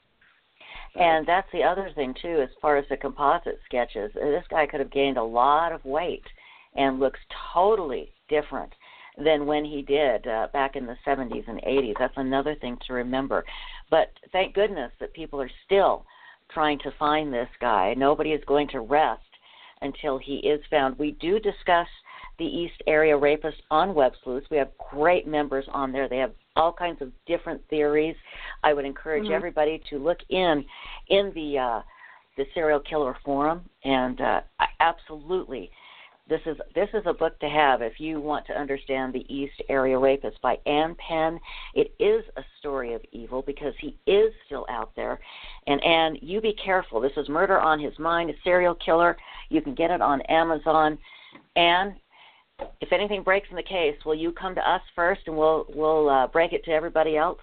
So. And that's the other thing, too, as far as the composite sketches. This guy could have gained a lot of weight and looks totally different than when he did uh, back in the seventies and eighties. That's another thing to remember. But thank goodness that people are still trying to find this guy. Nobody is going to rest until he is found. We do discuss the East Area Rapist on Web Sleuths. We have great members on there. They have all kinds of different theories. I would encourage mm-hmm. everybody to look in in the uh, the Serial Killer Forum, and uh, absolutely, This is this is a book to have if you want to understand the East Area Rapist by Ann Penn. It is a story of evil because he is still out there. And Ann, you be careful. This is Murder on His Mind, a serial killer. You can get it on Amazon. Ann, if anything breaks in the case, will you come to us first and we'll we'll uh, break it to everybody else?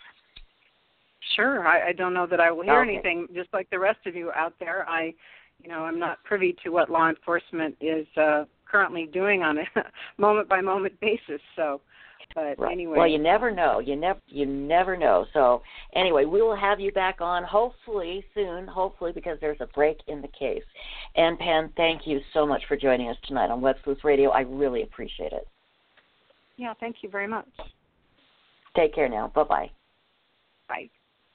Sure. I, I don't know that I will hear okay. anything. Just like the rest of you out there, I, you know, I'm not privy to what law enforcement is uh, currently doing on a moment-by-moment basis. So, but right. anyway. Well, you never know. You never you never know. So anyway, we will have you back on hopefully soon, hopefully because there's a break in the case. Ann Penn, thank you so much for joining us tonight on Web Sleuth Radio. I really appreciate it. Yeah, thank you very much. Take care now. Bye-bye. Bye.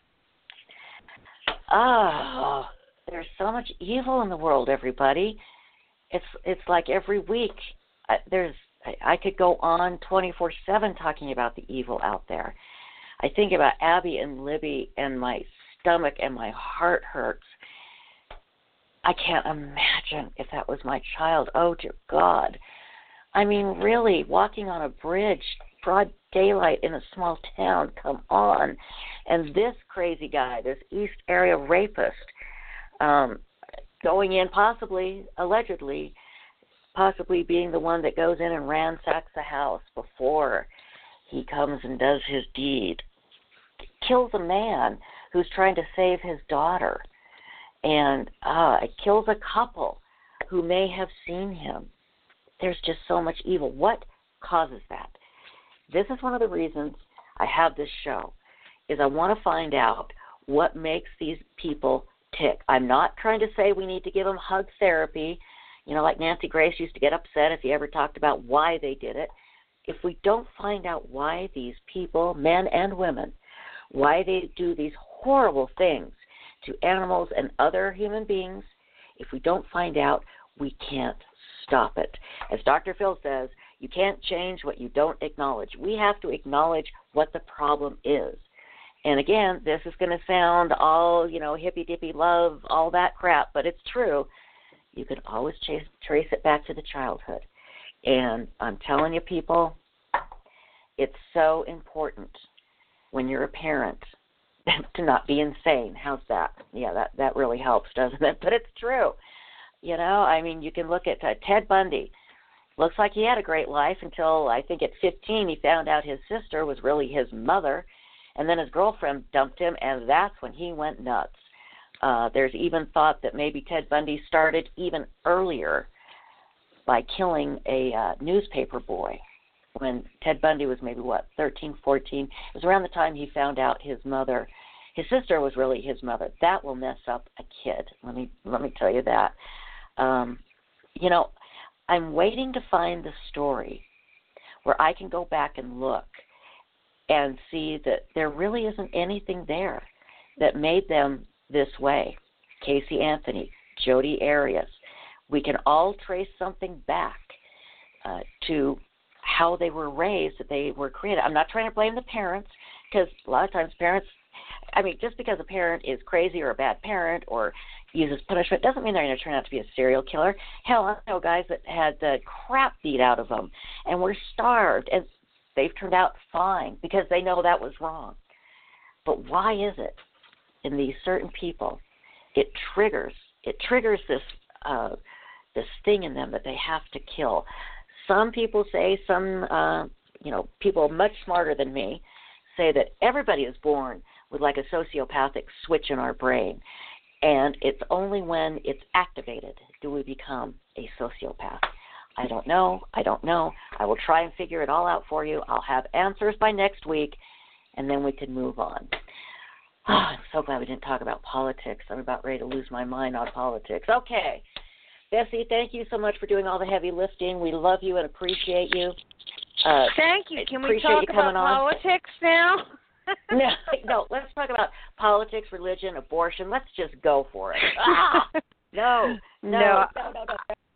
Oh, there's so much evil in the world, everybody. It's it's like every week uh, there's I could go on twenty-four seven talking about the evil out there. I think about Abby and Libby and my stomach and my heart hurts. I can't imagine if that was my child. Oh, dear God. I mean, really, walking on a bridge, broad daylight in a small town, come on. And this crazy guy, this East Area Rapist, um, going in possibly, allegedly, possibly being the one that goes in and ransacks the house before he comes and does his deed, kills a man who's trying to save his daughter. and uh, it kills a couple who may have seen him. There's just so much evil. What causes that? This is one of the reasons I have this show, is I want to find out what makes these people tick. I'm not trying to say we need to give them hug therapy, you know, like Nancy Grace used to get upset if you ever talked about why they did it. If we don't find out why these people, men and women, why they do these horrible things to animals and other human beings, if we don't find out, we can't stop it. As Doctor Phil says, you can't change what you don't acknowledge. We have to acknowledge what the problem is. And again, this is going to sound all, you know, hippy-dippy love, all that crap, but it's true. You can always chase, trace it back to the childhood. And I'm telling you, people, it's so important when you're a parent to not be insane. How's that? Yeah, that, that really helps, doesn't it? But it's true. You know, I mean, you can look at uh, Ted Bundy. Looks like he had a great life until, I think, at fifteen, he found out his sister was really his mother, and then his girlfriend dumped him, and that's when he went nuts. Uh, there's even thought that maybe Ted Bundy started even earlier by killing a uh, newspaper boy when Ted Bundy was maybe, what, thirteen, fourteen. It was around the time he found out his mother, his sister was really his mother. That will mess up a kid. Let me let me tell you that. Um, you know, I'm waiting to find the story where I can go back and look and see that there really isn't anything there that made them this way. Casey Anthony, Jodi Arias. We can all trace something back uh, to how they were raised, that they were created. I'm not trying to blame the parents, because a lot of times parents, I mean, just because a parent is crazy or a bad parent or uses punishment doesn't mean they're going to turn out to be a serial killer. Hell, I know guys that had the crap beat out of them and were starved, and they've turned out fine because they know that was wrong. But why is it in these certain people it triggers it triggers this uh, this thing in them that they have to kill? Some people say, some uh, you know, people much smarter than me say that everybody is born with like a sociopathic switch in our brain, and it's only when it's activated do we become a sociopath. I don't know. I don't know. I will try and figure it all out for you. I'll have answers by next week, and then we can move on. Oh, I'm so glad we didn't talk about politics. I'm about ready to lose my mind on politics. Okay. Bessie, thank you so much for doing all the heavy lifting. We love you and appreciate you. Uh, thank you. Can we talk you about politics now? no, no, let's talk about politics, religion, abortion. Let's just go for it. Ah, no, no, no, no, no, no.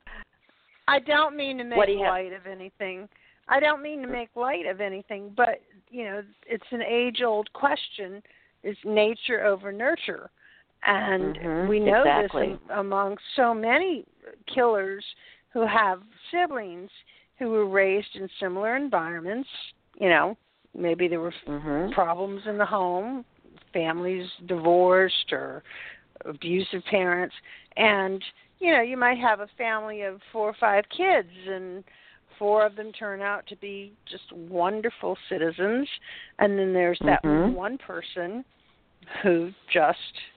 I don't mean to make do light of anything. I don't mean to make light of anything, but, you know, it's an age-old question, is nature over nurture. And mm-hmm, we know exactly. this among so many killers who have siblings who were raised in similar environments. You know, maybe there were mm-hmm. problems in the home, families divorced or abusive parents, and you know, you might have a family of four or five kids, and four of them turn out to be just wonderful citizens, and then there's that mm-hmm. one person who just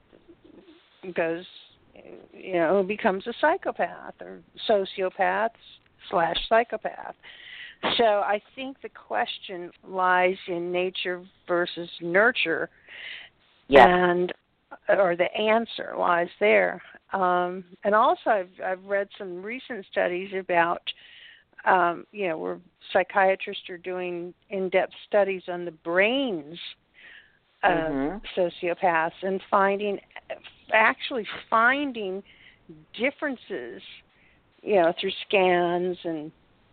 goes, you know, who becomes a psychopath or sociopath slash psychopath. So I think the question lies in nature versus nurture, yeah. and or the answer lies there. Um, and also, I've, I've read some recent studies about, um, you know, where psychiatrists are doing in-depth studies on the brains of mm-hmm. sociopaths and finding, actually finding differences, you know, through scans and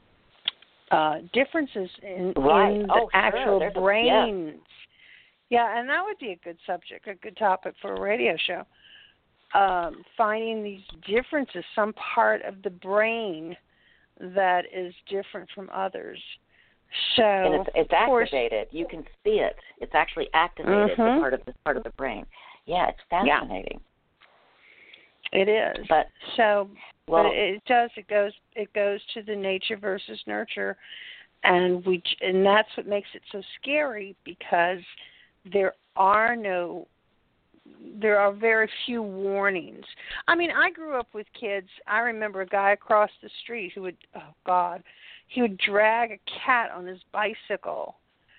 uh, differences in, right. in the oh, actual sure. brains. A, yeah. Yeah, and that would be a good subject, a good topic for a radio show. Um, finding these differences, some part of the brain that is different from others. So and it's, it's course, activated. You can see it. It's actually activated. Mm-hmm. The part of the part of the brain. Yeah, it's fascinating. Yeah. It is. But so, well, but it does. It goes. It goes to the nature versus nurture, and we. And that's what makes it so scary, because there are no there are very few warnings. I mean, I grew up with kids. I remember a guy across the street who would, oh God, he would drag a cat on his bicycle,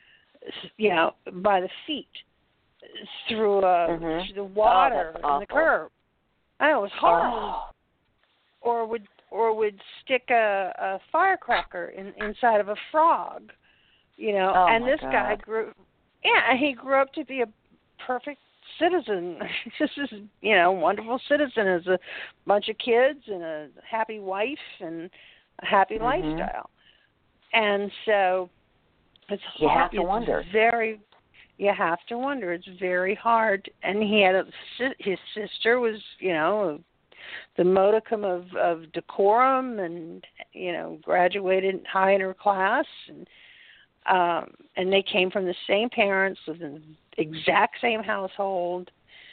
you know, by the feet through, uh, mm-hmm. through the water oh, and the curb. I know, it was horrible. Oh. Or would or would stick a, a firecracker in, inside of a frog, you know. Oh, and my this God. guy grew, yeah, he grew up to be a perfect citizen. Just this, you know, wonderful citizen, as a bunch of kids and a happy wife and a happy mm-hmm. lifestyle. And so it's you hard. have to it's wonder. Very, you have to wonder. It's very hard. And he had a, his sister was, you know, the modicum of, of decorum, and you know, graduated high in her class, and um, and they came from the same parents, lived in the exact same household.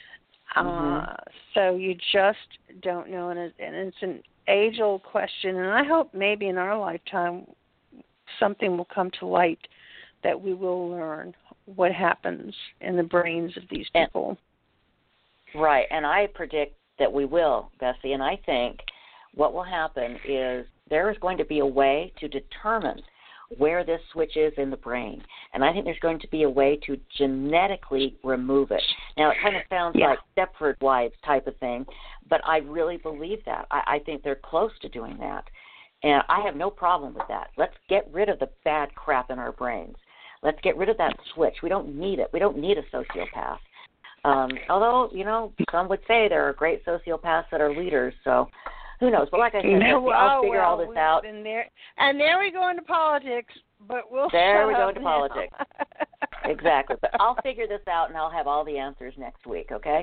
Mm-hmm. Uh, so you just don't know, and, it, and it's an age-old question. And I hope maybe in our lifetime something will come to light that we will learn what happens in the brains of these people. And, right, and I predict that we will, Bessie, and I think what will happen is there is going to be a way to determine where this switch is in the brain, and I think there's going to be a way to genetically remove it. Now, it kind of sounds yeah. like Stepford Wives type of thing, but I really believe that. I, I think they're close to doing that, and I have no problem with that. Let's get rid of the bad crap in our brains. Let's get rid of that switch. We don't need it. We don't need a sociopath. Um, although, you know, some would say there are great sociopaths that are leaders, so who knows? But like I said, no, Bessie, I'll oh, figure well, all this out. And there, and there we go into politics, but we'll There we shut go up into now. politics. Exactly. But I'll figure this out, and I'll have all the answers next week, okay?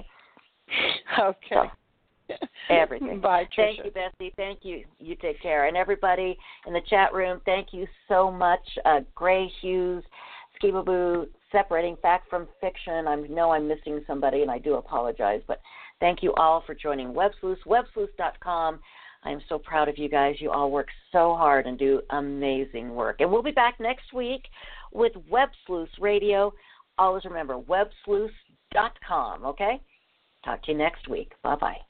Okay. So, everything. Bye, Tricia. Thank you, Bessie. Thank you. You take care. And everybody in the chat room, thank you so much. Uh, Gray Hughes, Skibaboo, separating fact from fiction. I know I'm missing somebody, and I do apologize, but thank you all for joining Web Sleuths, web sleuths dot com. I am so proud of you guys. You all work so hard and do amazing work. And we'll be back next week with Web Sleuths Radio. Always remember, web sleuths dot com, okay? Talk to you next week. Bye-bye.